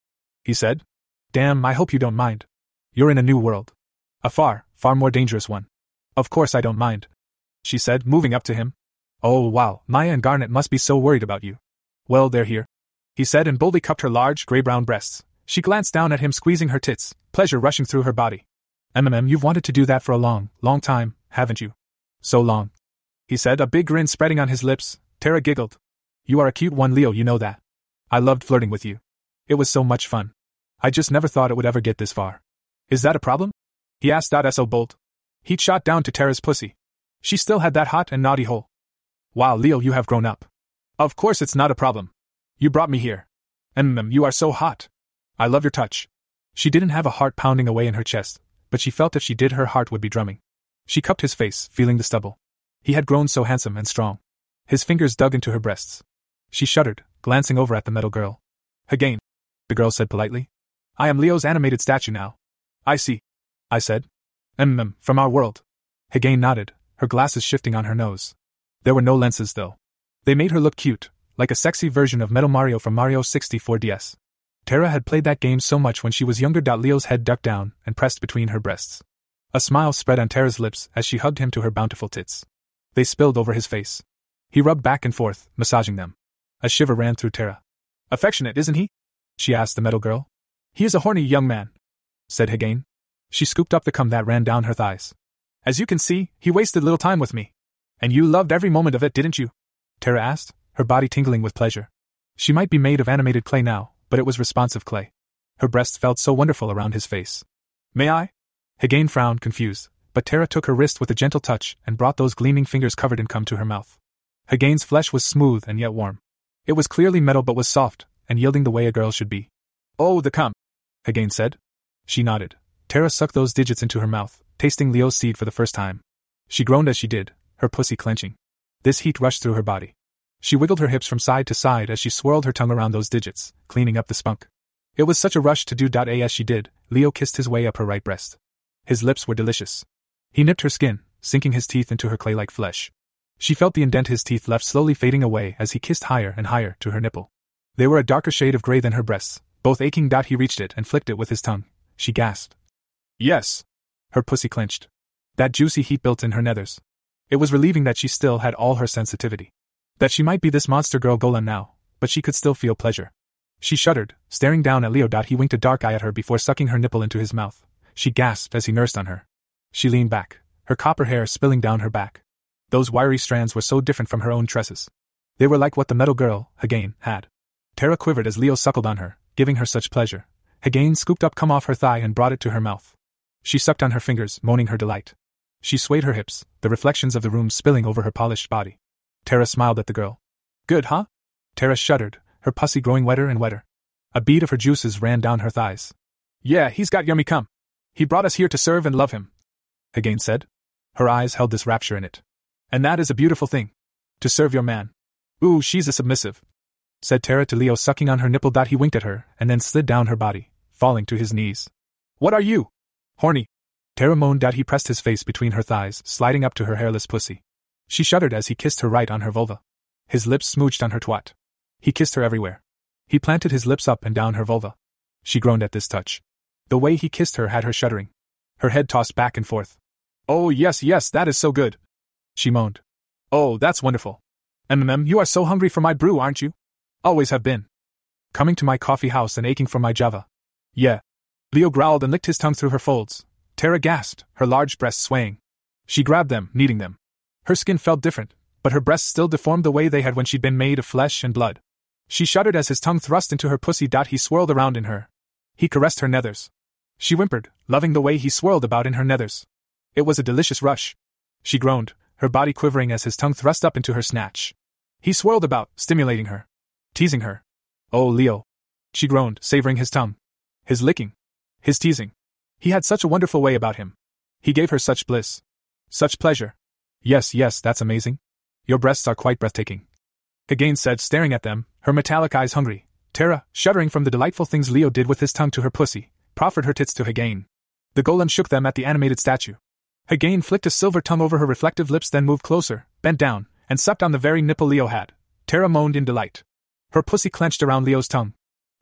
he said. Damn, I hope you don't mind. You're in a new world. A far, far more dangerous one. Of course I don't mind, she said, moving up to him. Oh wow, Maya and Garnet must be so worried about you. Well, they're here, he said, and boldly cupped her large, grey-brown breasts. She glanced down at him, squeezing her tits, pleasure rushing through her body. Mm, you've wanted to do that for a long, long time, haven't you? So long, he said, a big grin spreading on his lips. Tara giggled. You are a cute one, Leo, you know that. I loved flirting with you. It was so much fun. I just never thought it would ever get this far. Is that a problem? He asked So bold. He'd shot down to Tara's pussy. She still had that hot and naughty hole. Wow, Leo, you have grown up. Of course it's not a problem. You brought me here. Mm, you are so hot. I love your touch. She didn't have a heart pounding away in her chest, but she felt if she did her heart would be drumming. She cupped his face, feeling the stubble. He had grown so handsome and strong. His fingers dug into her breasts. She shuddered, glancing over at the metal girl. Again, the girl said politely. I am Leo's animated statue now. I see, I said. Mm, from our world. Hagain nodded, her glasses shifting on her nose. There were no lenses though. They made her look cute, like a sexy version of Metal Mario from Mario sixty-four D S. Tara had played that game so much when she was younger. Leo's head ducked down and pressed between her breasts. A smile spread on Tara's lips as she hugged him to her bountiful tits. They spilled over his face. He rubbed back and forth, massaging them. A shiver ran through Tara. Affectionate, isn't he? She asked the metal girl. He is a horny young man, said Hagain. She scooped up the cum that ran down her thighs. As you can see, he wasted little time with me. And you loved every moment of it, didn't you? Tara asked, her body tingling with pleasure. She might be made of animated clay now, but it was responsive clay. Her breasts felt so wonderful around his face. May I? Hagain frowned, confused, but Tara took her wrist with a gentle touch and brought those gleaming fingers covered in cum to her mouth. Hagain's flesh was smooth and yet warm. It was clearly metal but was soft, and yielding the way a girl should be. Oh, the cum, Hagain said. She nodded. Tara sucked those digits into her mouth, tasting Leo's seed for the first time. She groaned as she did, her pussy clenching. This heat rushed through her body. She wiggled her hips from side to side as she swirled her tongue around those digits, cleaning up the spunk. It was such a rush to do. As she did, Leo kissed his way up her right breast. His lips were delicious. He nipped her skin, sinking his teeth into her clay-like flesh. She felt the indent his teeth left slowly fading away as he kissed higher and higher to her nipple. They were a darker shade of gray than her breasts, both aching. He reached it and flicked it with his tongue. She gasped. Yes. Her pussy clenched. That juicy heat built in her nethers. It was relieving that she still had all her sensitivity. That she might be this monster girl golem now, but she could still feel pleasure. She shuddered, staring down at Leo. He winked a dark eye at her before sucking her nipple into his mouth. She gasped as he nursed on her. She leaned back, her copper hair spilling down her back. Those wiry strands were so different from her own tresses. They were like what the metal girl, Hagain, had. Tara quivered as Leo suckled on her, giving her such pleasure. Hagain scooped up cum off her thigh and brought it to her mouth. She sucked on her fingers, moaning her delight. She swayed her hips, the reflections of the room spilling over her polished body. Tara smiled at the girl. Good, huh? Tara shuddered, her pussy growing wetter and wetter. A bead of her juices ran down her thighs. Yeah, he's got yummy cum. He brought us here to serve and love him, Hagain said. Her eyes held this rapture in it. And that is a beautiful thing. To serve your man. Ooh, she's a submissive, said Tara to Leo, sucking on her nipple. He winked at her and then slid down her body, falling to his knees. What are you? Horny, Tara moaned. He pressed his face between her thighs, sliding up to her hairless pussy. She shuddered as he kissed her right on her vulva. His lips smooched on her twat. He kissed her everywhere. He planted his lips up and down her vulva. She groaned at this touch. The way he kissed her had her shuddering. Her head tossed back and forth. Oh yes, yes, that is so good, she moaned. Oh, that's wonderful. Mm, you are so hungry for my brew, aren't you? Always have been. Coming to my coffee house and aching for my Java. Yeah. Leo growled and licked his tongue through her folds. Tara gasped, her large breasts swaying. She grabbed them, kneading them. Her skin felt different, but her breasts still deformed the way they had when she'd been made of flesh and blood. She shuddered as his tongue thrust into her pussy. He swirled around in her. He caressed her nethers. She whimpered, loving the way he swirled about in her nethers. It was a delicious rush. She groaned, her body quivering as his tongue thrust up into her snatch. He swirled about, stimulating her. Teasing her. Oh, Leo. She groaned, savoring his tongue. His licking. His teasing. He had such a wonderful way about him. He gave her such bliss. Such pleasure. Yes, yes, that's amazing. Your breasts are quite breathtaking, Hagain said, staring at them, her metallic eyes hungry. Tara, shuddering from the delightful things Leo did with his tongue to her pussy, proffered her tits to Hagain. The golem shook them at the animated statue. Hagain flicked a silver tongue over her reflective lips, then moved closer, bent down, and sucked on the very nipple Leo had. Tara moaned in delight. Her pussy clenched around Leo's tongue.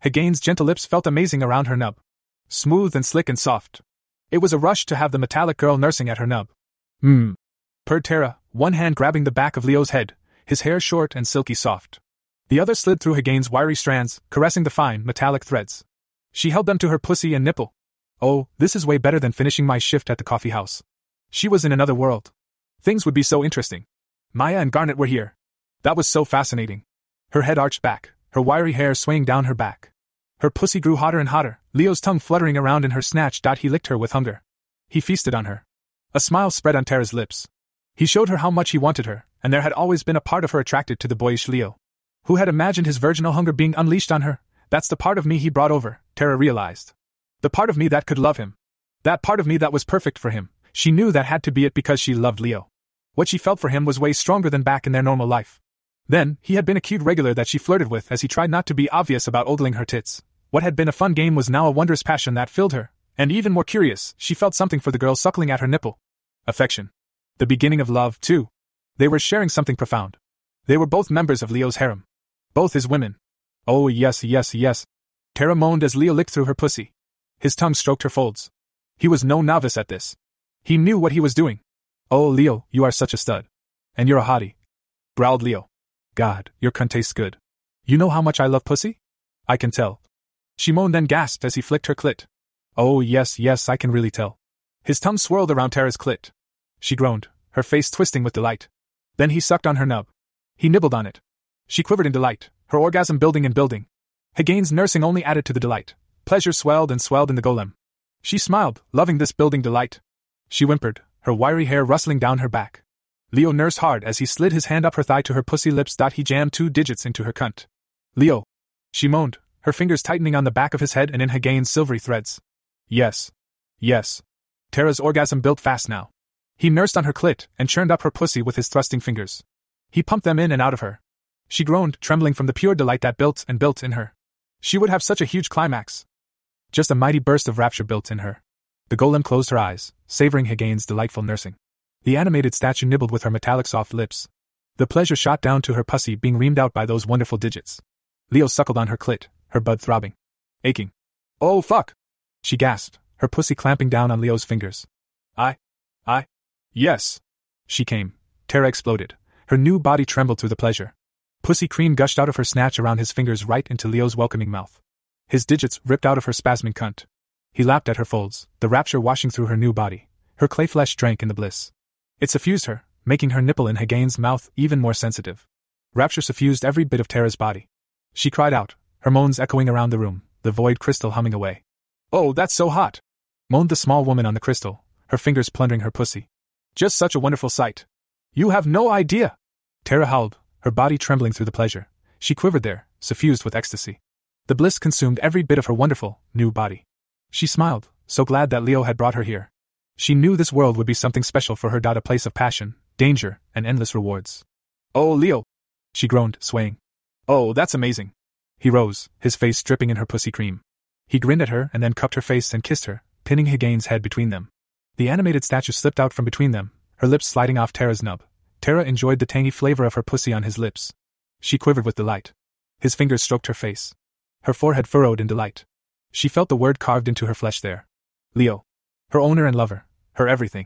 Hagane's gentle lips felt amazing around her nub. Smooth and slick and soft. It was a rush to have the metallic girl nursing at her nub. Mmm. Purred Tara, one hand grabbing the back of Leo's head, his hair short and silky soft. The other slid through Hagane's wiry strands, caressing the fine, metallic threads. She held them to her pussy and nipple. Oh, this is way better than finishing my shift at the coffee house. She was in another world. Things would be so interesting. Maya and Garnet were here. That was so fascinating. Her head arched back, her wiry hair swaying down her back. Her pussy grew hotter and hotter, Leo's tongue fluttering around in her snatch. He licked her with hunger. He feasted on her. A smile spread on Tara's lips. He showed her how much he wanted her, and there had always been a part of her attracted to the boyish Leo. Who had imagined his virginal hunger being unleashed on her? That's the part of me he brought over, Tara realized. The part of me that could love him. That part of me that was perfect for him. She knew that had to be it because she loved Leo. What she felt for him was way stronger than back in their normal life. Then, he had been a cute regular that she flirted with as he tried not to be obvious about ogling her tits. What had been a fun game was now a wondrous passion that filled her, and even more curious, she felt something for the girl suckling at her nipple. Affection. The beginning of love, too. They were sharing something profound. They were both members of Leo's harem. Both his women. Oh yes, yes, yes. Tara moaned as Leo licked through her pussy. His tongue stroked her folds. He was no novice at this. He knew what he was doing. Oh Leo, you are such a stud. And you're a hottie. Growled Leo. God, your cunt tastes good. You know how much I love pussy? I can tell. She moaned then gasped as he flicked her clit. Oh yes, yes, I can really tell. His tongue swirled around Tara's clit. She groaned, her face twisting with delight. Then he sucked on her nub. He nibbled on it. She quivered in delight, her orgasm building and building. Hagane's nursing only added to the delight. Pleasure swelled and swelled in the golem. She smiled, loving this building delight. She whimpered, her wiry hair rustling down her back. Leo nursed hard as he slid his hand up her thigh to her pussy lips. He jammed two digits into her cunt. Leo. She moaned, her fingers tightening on the back of his head and in Hagane's silvery threads. Yes. Yes. Tara's orgasm built fast now. He nursed on her clit and churned up her pussy with his thrusting fingers. He pumped them in and out of her. She groaned, trembling from the pure delight that built and built in her. She would have such a huge climax. Just a mighty burst of rapture built in her. The golem closed her eyes, savoring Hagane's delightful nursing. The animated statue nibbled with her metallic soft lips. The pleasure shot down to her pussy being reamed out by those wonderful digits. Leo suckled on her clit, her bud throbbing. Aching. Oh fuck! She gasped, her pussy clamping down on Leo's fingers. I. I. Yes. She came. Tara exploded. Her new body trembled through the pleasure. Pussy cream gushed out of her snatch around his fingers right into Leo's welcoming mouth. His digits ripped out of her spasming cunt. He lapped at her folds, the rapture washing through her new body. Her clay flesh drank in the bliss. It suffused her, making her nipple in Hagane's mouth even more sensitive. Rapture suffused every bit of Tara's body. She cried out, her moans echoing around the room, the void crystal humming away. Oh, that's so hot! Moaned the small woman on the crystal, her fingers plundering her pussy. Just such a wonderful sight. You have no idea! Tara howled, her body trembling through the pleasure. She quivered there, suffused with ecstasy. The bliss consumed every bit of her wonderful, new body. She smiled, so glad that Leo had brought her here. She knew this world would be something special for her. A place of passion, danger, and endless rewards. Oh, Leo! She groaned, swaying. Oh, that's amazing. He rose, his face dripping in her pussy cream. He grinned at her and then cupped her face and kissed her, pinning Hagane's head between them. The animated statue slipped out from between them, her lips sliding off Tara's nub. Tara enjoyed the tangy flavor of her pussy on his lips. She quivered with delight. His fingers stroked her face. Her forehead furrowed in delight. She felt the word carved into her flesh there. Leo. Her owner and lover. Her everything.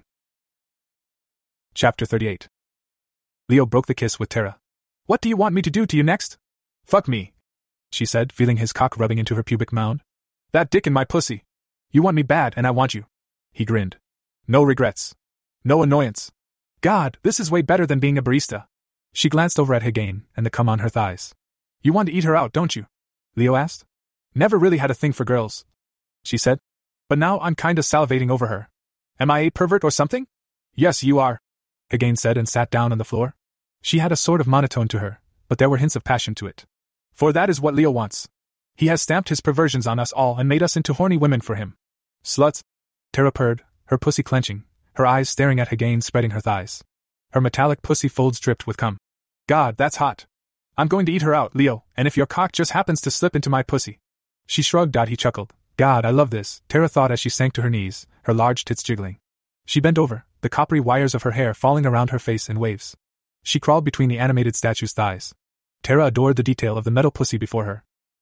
Chapter thirty-eight. Leo broke the kiss with Tara. What do you want me to do to you next? Fuck me, she said, feeling his cock rubbing into her pubic mound. That dick in my pussy. You want me bad and I want you. He grinned. No regrets. No annoyance. God, this is way better than being a barista. She glanced over at Hagane and the cum on her thighs. You want to eat her out, don't you? Leo asked. Never really had a thing for girls, she said. But now I'm kinda salivating over her. Am I a pervert or something? Yes, you are, Hagane said and sat down on the floor. She had a sort of monotone to her, but there were hints of passion to it. For that is what Leo wants. He has stamped his perversions on us all and made us into horny women for him. Sluts, Tara purred, her pussy clenching, her eyes staring at Hagane spreading her thighs. Her metallic pussy folds dripped with cum. God, that's hot. I'm going to eat her out, Leo, and if your cock just happens to slip into my pussy. She shrugged. He chuckled. God, I love this, Tara thought as she sank to her knees, her large tits jiggling. She bent over, the coppery wires of her hair falling around her face in waves. She crawled between the animated statue's thighs. Tara adored the detail of the metal pussy before her.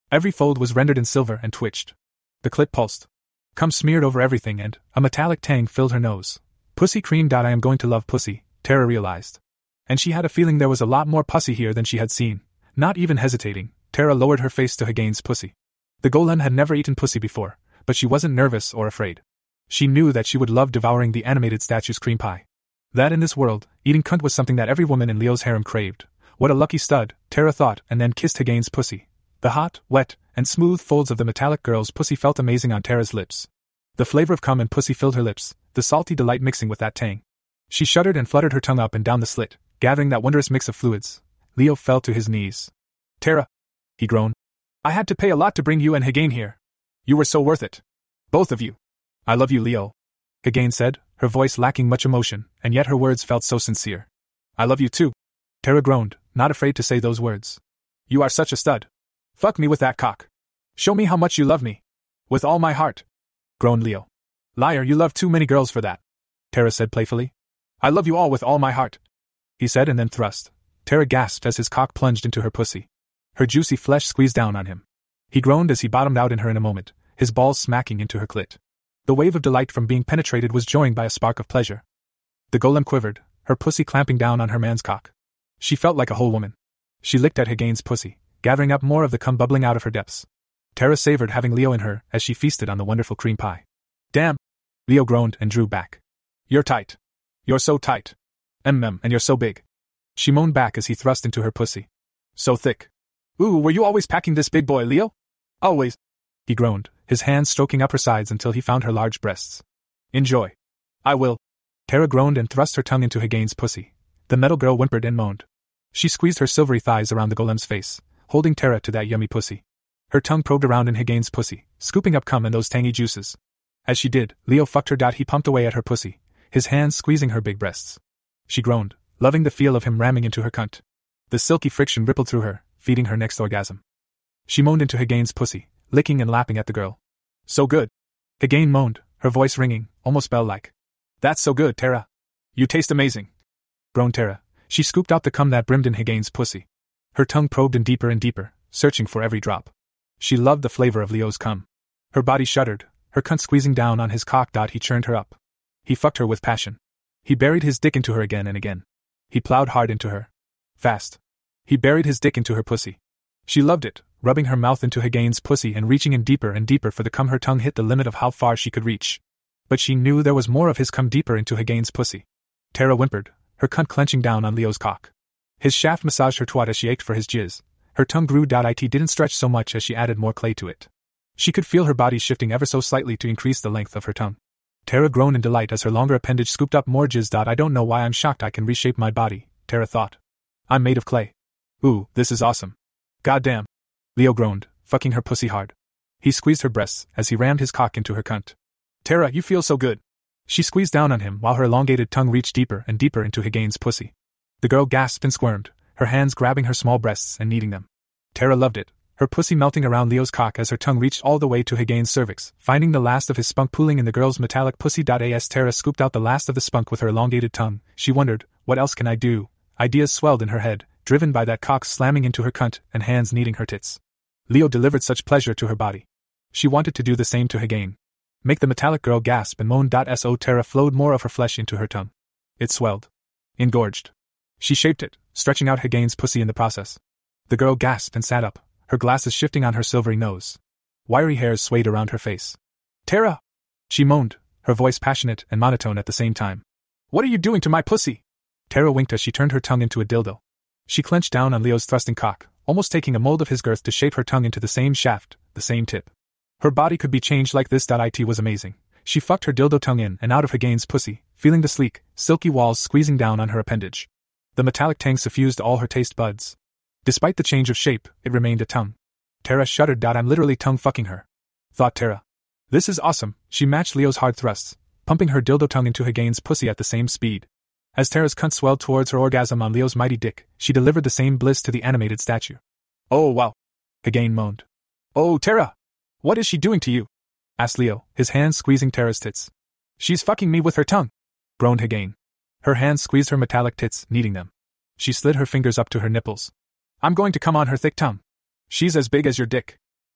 Every fold was rendered in silver and twitched. The clit pulsed. Cum smeared over everything and a metallic tang filled her nose. Pussy cream. I am going to love pussy, Tara realized. And she had a feeling there was a lot more pussy here than she had seen. Not even hesitating, Tara lowered her face to Hagane's pussy. The golem had never eaten pussy before, but she wasn't nervous or afraid. She knew that she would love devouring the animated statue's cream pie. That in this world, eating cunt was something that every woman in Leo's harem craved. What a lucky stud, Tara thought, and then kissed Hagane's pussy. The hot, wet, and smooth folds of the metallic girl's pussy felt amazing on Tara's lips. The flavor of cum and pussy filled her lips, the salty delight mixing with that tang. She shuddered and fluttered her tongue up and down the slit, gathering that wondrous mix of fluids. Leo fell to his knees. Tara, he groaned. I had to pay a lot to bring you and Hagane here. You were so worth it. Both of you. I love you, Leo, Hagane said, her voice lacking much emotion, and yet her words felt so sincere. I love you too. Tara groaned, not afraid to say those words. You are such a stud. Fuck me with that cock. Show me how much you love me. With all my heart, groaned Leo. Liar, you love too many girls for that, Tara said playfully. I love you all with all my heart, he said and then thrust. Tara gasped as his cock plunged into her pussy. Her juicy flesh squeezed down on him. He groaned as he bottomed out in her in a moment, his balls smacking into her clit. The wave of delight from being penetrated was joined by a spark of pleasure. The golem quivered, her pussy clamping down on her man's cock. She felt like a whole woman. She licked at Hagane's pussy, gathering up more of the cum bubbling out of her depths. Tara savored having Leo in her as she feasted on the wonderful cream pie. Damn! Leo groaned and drew back. You're tight. You're so tight. Mm, and you're so big. She moaned back as he thrust into her pussy. So thick. Ooh, were you always packing this big boy, Leo? Always. He groaned, his hands stroking up her sides until he found her large breasts. Enjoy. I will. Tara groaned and thrust her tongue into Hagane's pussy. The metal girl whimpered and moaned. She squeezed her silvery thighs around the golem's face, holding Tara to that yummy pussy. Her tongue probed around in Hagane's pussy, scooping up cum and those tangy juices. As she did, Leo fucked her. He pumped away at her pussy, his hands squeezing her big breasts. She groaned, loving the feel of him ramming into her cunt. The silky friction rippled through her, feeding her next orgasm. She moaned into Hagane's pussy, licking and lapping at the girl. So good. Hagane moaned, her voice ringing, almost bell-like. That's so good, Tara. You taste amazing, groaned Tara. She scooped out the cum that brimmed in Hagane's pussy. Her tongue probed in deeper and deeper, searching for every drop. She loved the flavor of Leo's cum. Her body shuddered, her cunt squeezing down on his cock. He churned her up. He fucked her with passion. He buried his dick into her again and again. He plowed hard into her. Fast. He buried his dick into her pussy. She loved it, rubbing her mouth into Hagane's pussy and reaching in deeper and deeper for the cum. Her tongue hit the limit of how far she could reach. But she knew there was more of his cum deeper into Hagane's pussy. Tara whimpered, her cunt clenching down on Leo's cock. His shaft massaged her twat as she ached for his jizz. Her tongue grew. It didn't stretch so much as she added more clay to it. She could feel her body shifting ever so slightly to increase the length of her tongue. Tara groaned in delight as her longer appendage scooped up more jizz. I don't know why I'm shocked I can reshape my body, Tara thought. I'm made of clay. Ooh, this is awesome. Goddamn. Leo groaned, fucking her pussy hard. He squeezed her breasts as he rammed his cock into her cunt. Tara, you feel so good. She squeezed down on him while her elongated tongue reached deeper and deeper into Hagane's pussy. The girl gasped and squirmed, her hands grabbing her small breasts and kneading them. Tara loved it, her pussy melting around Leo's cock as her tongue reached all the way to Hagane's cervix, finding the last of his spunk pooling in the girl's metallic pussy. As Tara scooped out the last of the spunk with her elongated tongue, she wondered, what else can I do? Ideas swelled in her head, driven by that cock slamming into her cunt and hands kneading her tits. Leo delivered such pleasure to her body. She wanted to do the same to Hagane. Make the metallic girl gasp and moan. So Tara flowed more of her flesh into her tongue. It swelled. Engorged. She shaped it, stretching out Hagane's pussy in the process. The girl gasped and sat up, her glasses shifting on her silvery nose. Wiry hairs swayed around her face. Tara! She moaned, her voice passionate and monotone at the same time. What are you doing to my pussy? Tara winked as she turned her tongue into a dildo. She clenched down on Leo's thrusting cock, almost taking a mold of his girth to shape her tongue into the same shaft, the same tip. Her body could be changed like this. It was amazing. She fucked her dildo tongue in and out of Hagane's pussy, feeling the sleek, silky walls squeezing down on her appendage. The metallic tang suffused all her taste buds. Despite the change of shape, it remained a tongue. Tara shuddered. I'm literally tongue fucking her, thought Tara. This is awesome. She matched Leo's hard thrusts, pumping her dildo tongue into Hagane's pussy at the same speed. As Tara's cunt swelled towards her orgasm on Leo's mighty dick, she delivered the same bliss to the animated statue. Oh wow, Hagane moaned. Oh Tara! What is she doing to you? Asked Leo, his hands squeezing Tara's tits. She's fucking me with her tongue, groaned Hagane. Her hands squeezed her metallic tits, kneading them. She slid her fingers up to her nipples. I'm going to come on her thick tongue. She's as big as your dick.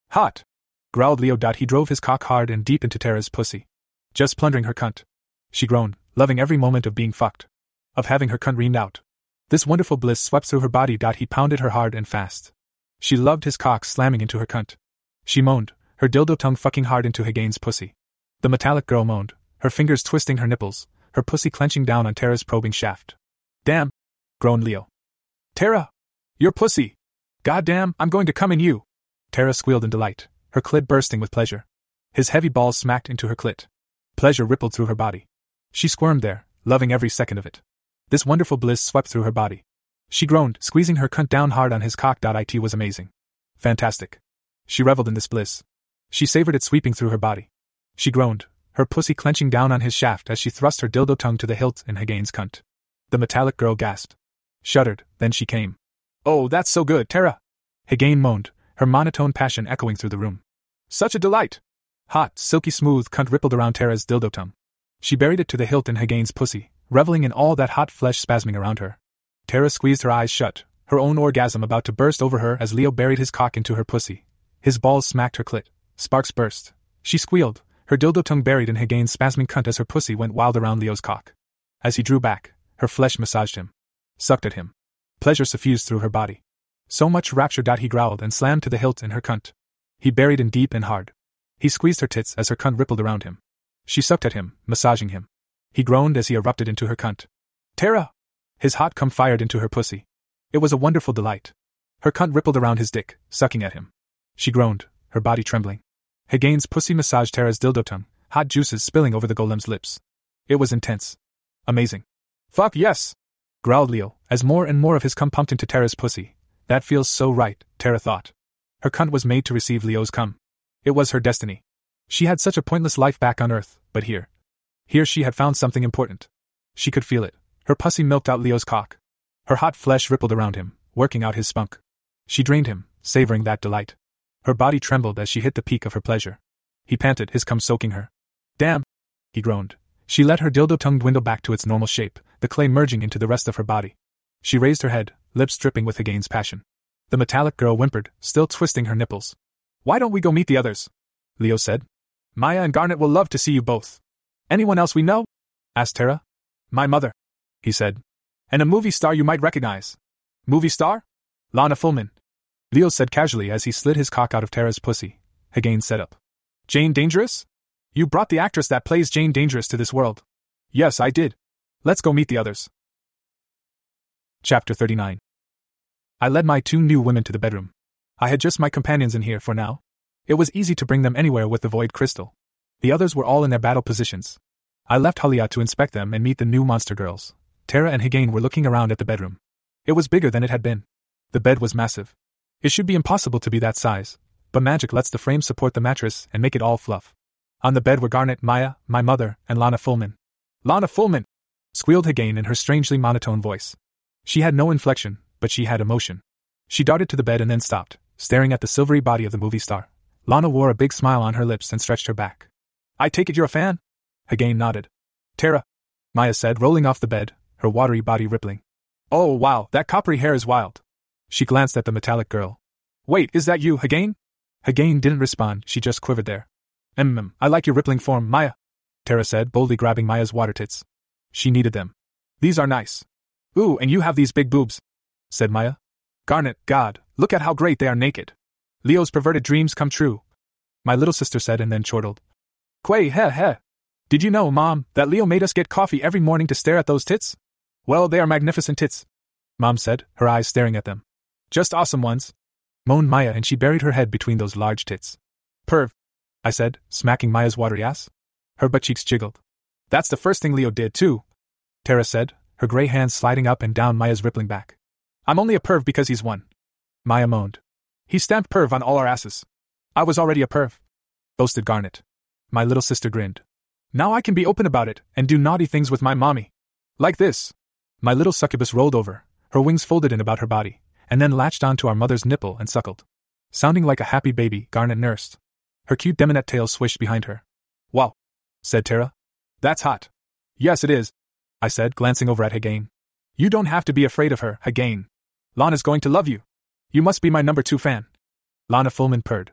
Hot! Growled Leo. He drove his cock hard and deep into Tara's pussy. Just plundering her cunt. She groaned, loving every moment of being fucked. Of having her cunt reamed out. This wonderful bliss swept through her body. He pounded her hard and fast. She loved his cock slamming into her cunt. She moaned, her dildo tongue fucking hard into Hagane's pussy. The metallic girl moaned, her fingers twisting her nipples, her pussy clenching down on Tara's probing shaft. Damn! Groaned Leo. Tara! Your pussy! Goddamn, I'm going to come in you! Tara squealed in delight, her clit bursting with pleasure. His heavy balls smacked into her clit. Pleasure rippled through her body. She squirmed there, loving every second of it. This wonderful bliss swept through her body. She groaned, squeezing her cunt down hard on his cock. It was amazing. Fantastic. She reveled in this bliss. She savored it sweeping through her body. She groaned, her pussy clenching down on his shaft as she thrust her dildo tongue to the hilt in Hagane's cunt. The metallic girl gasped. Shuddered, then she came. Oh, that's so good, Tara! Hagane moaned, her monotone passion echoing through the room. Such a delight! Hot, silky smooth cunt rippled around Tara's dildo tongue. She buried it to the hilt in Hagane's pussy, reveling in all that hot flesh spasming around her. Tara squeezed her eyes shut, her own orgasm about to burst over her as Leo buried his cock into her pussy. His balls smacked her clit. Sparks burst. She squealed, her dildo tongue buried in Hagane's spasming cunt as her pussy went wild around Leo's cock. As he drew back, her flesh massaged him. Sucked at him. Pleasure suffused through her body. So much rapture. He growled and slammed to the hilt in her cunt. He buried in deep and hard. He squeezed her tits as her cunt rippled around him. She sucked at him, massaging him. He groaned as he erupted into her cunt. Tara! His hot cum fired into her pussy. It was a wonderful delight. Her cunt rippled around his dick, sucking at him. She groaned, her body trembling. Hagane's pussy massaged Tara's dildo tongue, hot juices spilling over the golem's lips. It was intense. Amazing. Fuck yes! Growled Leo, as more and more of his cum pumped into Tara's pussy. That feels so right, Tara thought. Her cunt was made to receive Leo's cum. It was her destiny. She had such a pointless life back on Earth, but here. Here she had found something important. She could feel it. Her pussy milked out Leo's cock. Her hot flesh rippled around him, working out his spunk. She drained him, savoring that delight. Her body trembled as she hit the peak of her pleasure. He panted, his cum soaking her. Damn! He groaned. She let her dildo tongue dwindle back to its normal shape, the clay merging into the rest of her body. She raised her head, lips dripping with Hagane's passion. The metallic girl whimpered, still twisting her nipples. Why don't we go meet the others? Leo said. Maya and Garnet will love to see you both. Anyone else we know? Asked Tara. My mother, he said. And a movie star you might recognize. Movie star? Lana Fullman. Leo said casually as he slid his cock out of Tara's pussy. Hagane set up. Jane Dangerous? You brought the actress that plays Jane Dangerous to this world. Yes, I did. Let's go meet the others. Chapter thirty-nine. I led my two new women to the bedroom. I had just my companions in here for now. It was easy to bring them anywhere with the void crystal. The others were all in their battle positions. I left Halia to inspect them and meet the new monster girls. Tara and Hagane were looking around at the bedroom. It was bigger than it had been. The bed was massive. It should be impossible to be that size, but magic lets the frame support the mattress and make it all fluff. On the bed were Garnet, Maya, my mother, and Lana Fullman. Lana Fullman! Squealed Hagane in her strangely monotone voice. She had no inflection, but she had emotion. She darted to the bed and then stopped, staring at the silvery body of the movie star. Lana wore a big smile on her lips and stretched her back. I take it you're a fan? Hagane nodded. Tara, Maya said, rolling off the bed, her watery body rippling. Oh wow, that coppery hair is wild. She glanced at the metallic girl. Wait, is that you, Hagane? Hagane didn't respond, she just quivered there. Mm, I like your rippling form, Maya, Tara said, boldly grabbing Maya's water tits. She needed them. These are nice. Ooh, and you have these big boobs, said Maya. Garnet, God, look at how great they are naked. Leo's perverted dreams come true, my little sister said and then chortled. Quay, heh heh. Did you know, Mom, that Leo made us get coffee every morning to stare at those tits? Well, they are magnificent tits, Mom said, her eyes staring at them. Just awesome ones, moaned Maya, and she buried her head between those large tits. Perv, I said, smacking Maya's watery ass. Her butt cheeks jiggled. That's the first thing Leo did, too, Tara said, her gray hands sliding up and down Maya's rippling back. I'm only a perv because he's one, Maya moaned. He stamped perv on all our asses. I was already a perv, boasted Garnet. My little sister grinned. Now I can be open about it and do naughty things with my mommy. Like this. My little succubus rolled over, her wings folded in about her body, and then latched onto our mother's nipple and suckled. Sounding like a happy baby, Garnet nursed. Her cute demonette tail swished behind her. Wow, said Tara. That's hot. Yes, it is, I said, glancing over at Hagane. You don't have to be afraid of her, Hagane. Lana's going to love you. You must be my number two fan. Lana Fullman purred.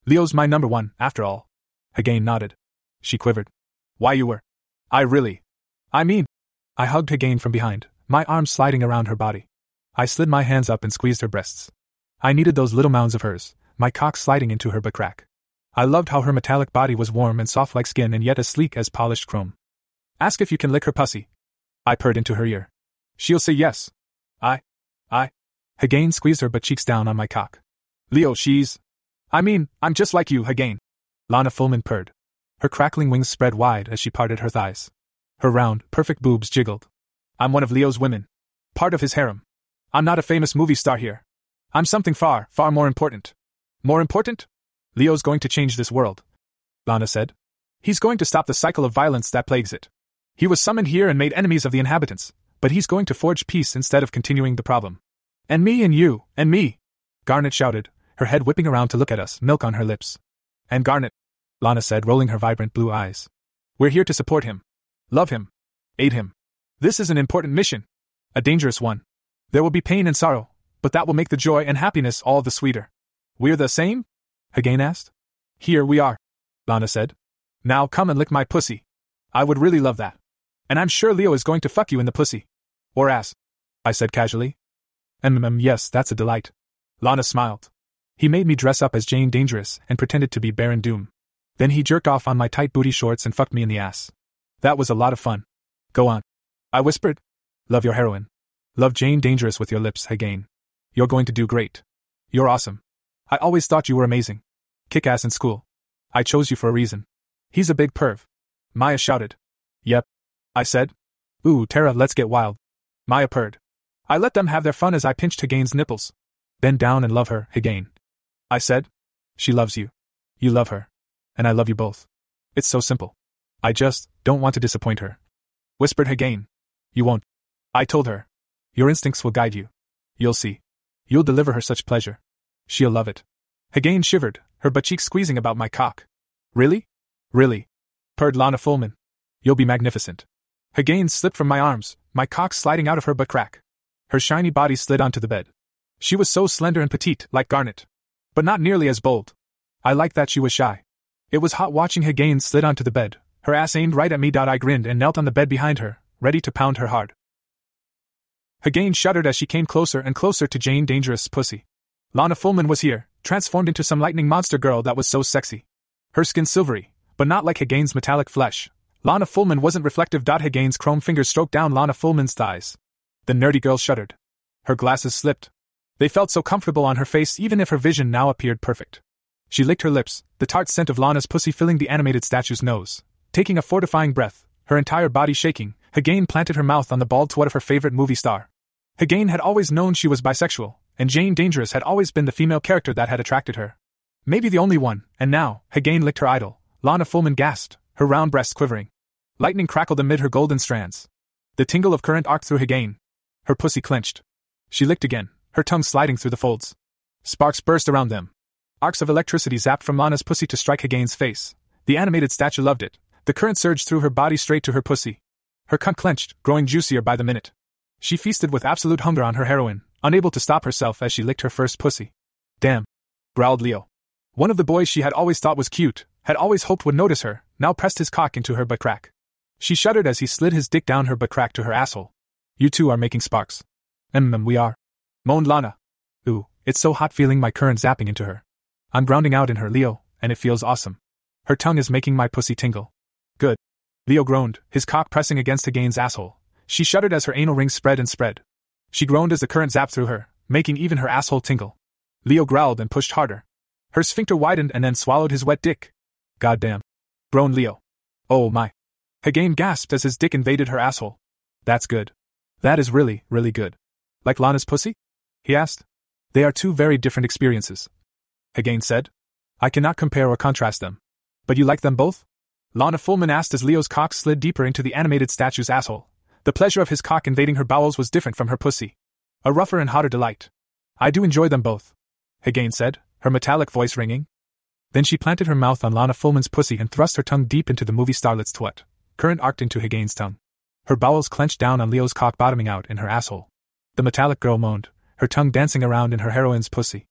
Leo's my number one, after all. Hegane nodded. She quivered. Why you were? I really. I mean. I hugged Hegane from behind, my arms sliding around her body. I slid my hands up and squeezed her breasts. I needed those little mounds of hers, my cock sliding into her butt crack. I loved how her metallic body was warm and soft like skin and yet as sleek as polished chrome. Ask if you can lick her pussy. I purred into her ear. She'll say yes. I. I. Hegane squeezed her butt cheeks down on my cock. Leo, she's. I mean, I'm just like you, Hegane. Lana Fullman purred. Her crackling wings spread wide as she parted her thighs. Her round, perfect boobs jiggled. I'm one of Leo's women. Part of his harem. I'm not a famous movie star here. I'm something far, far more important. More important? Leo's going to change this world, Lana said. He's going to stop the cycle of violence that plagues it. He was summoned here and made enemies of the inhabitants, but he's going to forge peace instead of continuing the problem. And me and you, and me, Garnet shouted, her head whipping around to look at us, milk on her lips. And Garnet, Lana said, rolling her vibrant blue eyes. We're here to support him. Love him. Aid him. This is an important mission. A dangerous one. There will be pain and sorrow, but that will make the joy and happiness all the sweeter. We're the same? Hegane asked. Here we are, Lana said. Now come and lick my pussy. I would really love that. And I'm sure Leo is going to fuck you in the pussy. Or ass, I said casually. Mm, yes, that's a delight. Lana smiled. He made me dress up as Jane Dangerous and pretended to be Baron Doom. Then he jerked off on my tight booty shorts and fucked me in the ass. That was a lot of fun. Go on, I whispered. Love your heroine. Love Jane Dangerous with your lips, Hegane. You're going to do great. You're awesome. I always thought you were amazing. Kick ass in school. I chose you for a reason. He's a big perv. Maya shouted. Yep, I said. Ooh, Tara, let's get wild. Maya purred. I let them have their fun as I pinched Hegane's nipples. Bend down and love her, Hegane. I said. She loves you. You love her. And I love you both. It's so simple. I just don't want to disappoint her. Whispered Hegane. You won't. I told her. Your instincts will guide you. You'll see. You'll deliver her such pleasure. She'll love it. Hegane shivered, her butt cheeks squeezing about my cock. Really? Really? Purred Lana Fullman. You'll be magnificent. Hegane slipped from my arms, my cock sliding out of her butt crack. Her shiny body slid onto the bed. She was so slender and petite, like Garnet. But not nearly as bold. I liked that she was shy. It was hot watching Hegane slid onto the bed, her ass aimed right at me. I grinned and knelt on the bed behind her, ready to pound her hard. Hegane shuddered as she came closer and closer to Jane Dangerous' pussy. Lana Fullman was here, transformed into some lightning monster girl that was so sexy. Her skin silvery, but not like Hegane's metallic flesh. Lana Fullman wasn't reflective. Hegane's chrome fingers stroked down Lana Fullman's thighs. The nerdy girl shuddered. Her glasses slipped. They felt so comfortable on her face even if her vision now appeared perfect. She licked her lips, the tart scent of Lana's pussy filling the animated statue's nose. Taking a fortifying breath, her entire body shaking, Hegane planted her mouth on the bald twat of her favorite movie star. Hegane had always known she was bisexual, and Jane Dangerous had always been the female character that had attracted her. Maybe the only one, and now, Hegane licked her idol. Lana Fullman gasped, her round breasts quivering. Lightning crackled amid her golden strands. The tingle of current arced through Hegane. Her pussy clenched. She licked again, her tongue sliding through the folds. Sparks burst around them. Arcs of electricity zapped from Lana's pussy to strike Hegane's face. The animated statue loved it. The current surged through her body straight to her pussy. Her cunt clenched, growing juicier by the minute. She feasted with absolute hunger on her heroine, unable to stop herself as she licked her first pussy. Damn, growled Leo. One of the boys she had always thought was cute, had always hoped would notice her, now pressed his cock into her butt crack. She shuddered as he slid his dick down her butt crack to her asshole. You two are making sparks. Mm, we are. Moaned Lana. Ooh, it's so hot feeling my current zapping into her. I'm grounding out in her, Leo, and it feels awesome. Her tongue is making my pussy tingle. Good. Leo groaned, his cock pressing against Hegane's asshole. She shuddered as her anal ring spread and spread. She groaned as the current zapped through her, making even her asshole tingle. Leo growled and pushed harder. Her sphincter widened and then swallowed his wet dick. Goddamn. Groaned Leo. Oh my. Hegane gasped as his dick invaded her asshole. That's good. That is really, really good. Like Lana's pussy? He asked. They are two very different experiences, Hegane said. I cannot compare or contrast them. But you like them both? Lana Fullman asked as Leo's cock slid deeper into the animated statue's asshole. The pleasure of his cock invading her bowels was different from her pussy. A rougher and hotter delight. I do enjoy them both, Hegane said, her metallic voice ringing. Then she planted her mouth on Lana Fullman's pussy and thrust her tongue deep into the movie starlet's twat. Current arced into Hegane's tongue. Her bowels clenched down on Leo's cock, bottoming out in her asshole. The metallic girl moaned, her tongue dancing around in her heroine's pussy.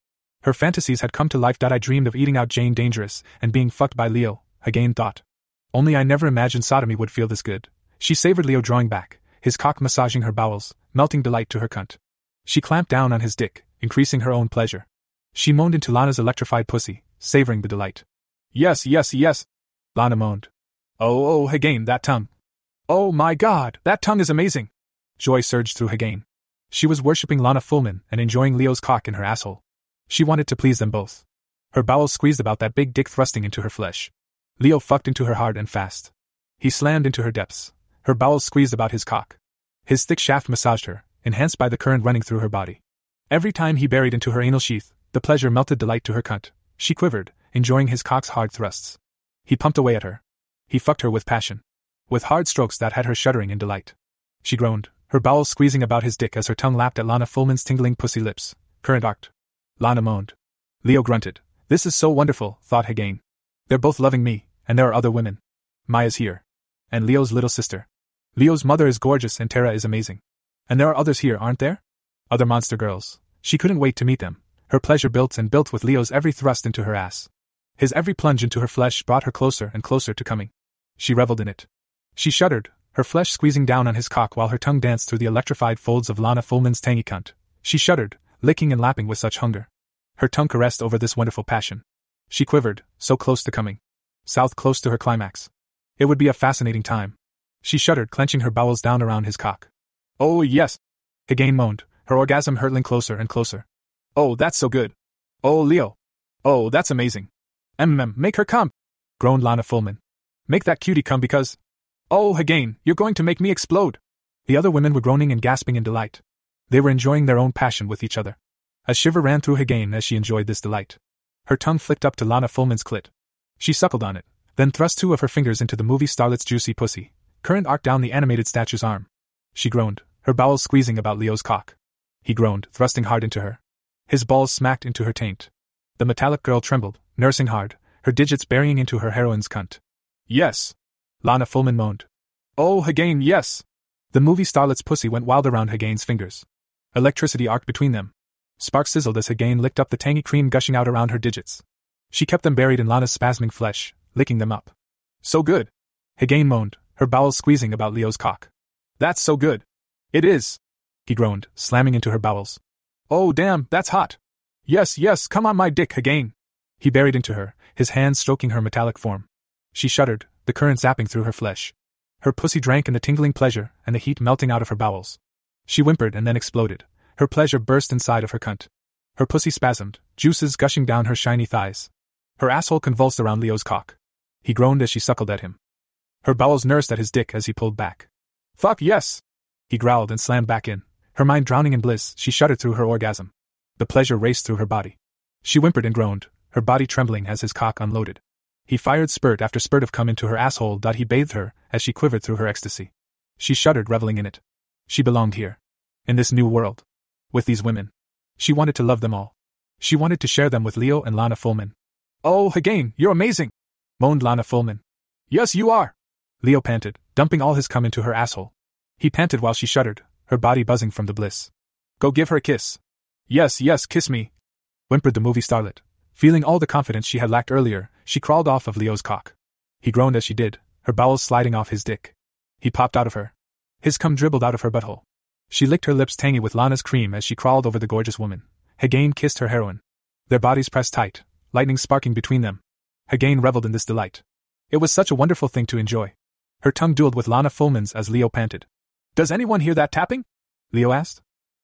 Her fantasies had come to life. I dreamed of eating out Jane Dangerous and being fucked by Leo, Hagain thought. Only I never imagined sodomy would feel this good. She savored Leo drawing back, his cock massaging her bowels, melting delight to her cunt. She clamped down on his dick, increasing her own pleasure. She moaned into Lana's electrified pussy, savoring the delight. Yes, yes, yes, Lana moaned. Oh, oh, Hagain, that tongue. Oh my god, that tongue is amazing. Joy surged through Hagain. She was worshipping Lana Fullman and enjoying Leo's cock in her asshole. She wanted to please them both. Her bowels squeezed about that big dick thrusting into her flesh. Leo fucked into her hard and fast. He slammed into her depths. Her bowels squeezed about his cock. His thick shaft massaged her, enhanced by the current running through her body. Every time he buried into her anal sheath, the pleasure melted delight to her cunt. She quivered, enjoying his cock's hard thrusts. He pumped away at her. He fucked her with passion. With hard strokes that had her shuddering in delight. She groaned, her bowels squeezing about his dick as her tongue lapped at Lana Fullman's tingling pussy lips. Current arced. Lana moaned. Leo grunted. This is so wonderful, thought Hagain. They're both loving me, and there are other women. Maya's here. And Leo's little sister. Leo's mother is gorgeous and Tara is amazing. And there are others here, aren't there? Other monster girls. She couldn't wait to meet them. Her pleasure built and built with Leo's every thrust into her ass. His every plunge into her flesh brought her closer and closer to coming. She reveled in it. She shuddered, her flesh squeezing down on his cock while her tongue danced through the electrified folds of Lana Fullman's tangy cunt. She shuddered, licking and lapping with such hunger. Her tongue caressed over this wonderful passion. She quivered, so close to coming. South close to her climax. It would be a fascinating time. She shuddered, clenching her bowels down around his cock. Oh yes! Hagain moaned, her orgasm hurtling closer and closer. Oh, that's so good! Oh, Leo! Oh, that's amazing! Mm, make her come! Groaned Lana Fullman. Make that cutie come because... Oh, Hagain, you're going to make me explode! The other women were groaning and gasping in delight. They were enjoying their own passion with each other. A shiver ran through Hagain as she enjoyed this delight. Her tongue flicked up to Lana Fullman's clit. She suckled on it, then thrust two of her fingers into the movie starlet's juicy pussy. Current arced down the animated statue's arm. She groaned, her bowels squeezing about Leo's cock. He groaned, thrusting hard into her. His balls smacked into her taint. The metallic girl trembled, nursing hard, her digits burying into her heroine's cunt. Yes! Lana Fullman moaned. Oh, Hagain, yes! The movie starlet's pussy went wild around Hagain's fingers. Electricity arced between them. Sparks sizzled as Hagain licked up the tangy cream gushing out around her digits. She kept them buried in Lana's spasming flesh, licking them up. So good! Hagain moaned, her bowels squeezing about Leo's cock. That's so good! It is! He groaned, slamming into her bowels. Oh damn, that's hot! Yes, yes, come on my dick, Hagain! He buried into her, his hands stroking her metallic form. She shuddered, the current zapping through her flesh. Her pussy drank in the tingling pleasure and the heat melting out of her bowels. She whimpered and then exploded. Her pleasure burst inside of her cunt. Her pussy spasmed, juices gushing down her shiny thighs. Her asshole convulsed around Leo's cock. He groaned as she suckled at him. Her bowels nursed at his dick as he pulled back. Fuck yes! He growled and slammed back in. Her mind drowning in bliss, she shuddered through her orgasm. The pleasure raced through her body. She whimpered and groaned, her body trembling as his cock unloaded. He fired spurt after spurt of cum into her asshole. He bathed her as she quivered through her ecstasy. She shuddered, reveling in it. She belonged here. In this new world. With these women. She wanted to love them all. She wanted to share them with Leo and Lana Fullman. Oh, Hagain, you're amazing! Moaned Lana Fullman. Yes, you are! Leo panted, dumping all his cum into her asshole. He panted while she shuddered, her body buzzing from the bliss. Go give her a kiss. Yes, yes, kiss me, whimpered the movie starlet. Feeling all the confidence she had lacked earlier, she crawled off of Leo's cock. He groaned as she did, her bowels sliding off his dick. He popped out of her. His cum dribbled out of her butthole. She licked her lips tangy with Lana's cream as she crawled over the gorgeous woman. Hagain kissed her heroine. Their bodies pressed tight, lightning sparking between them. Hagain reveled in this delight. It was such a wonderful thing to enjoy. Her tongue dueled with Lana Fullman's as Leo panted. Does anyone hear that tapping? Leo asked.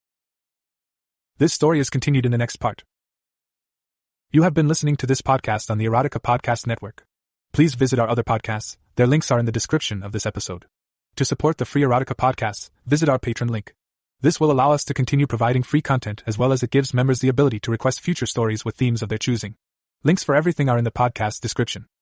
This story is continued in the next part. You have been listening to this podcast on the Erotica Podcast Network. Please visit our other podcasts, their links are in the description of this episode. To support the free Erotica podcasts, visit our Patreon link. This will allow us to continue providing free content as well as it gives members the ability to request future stories with themes of their choosing. Links for everything are in the podcast description.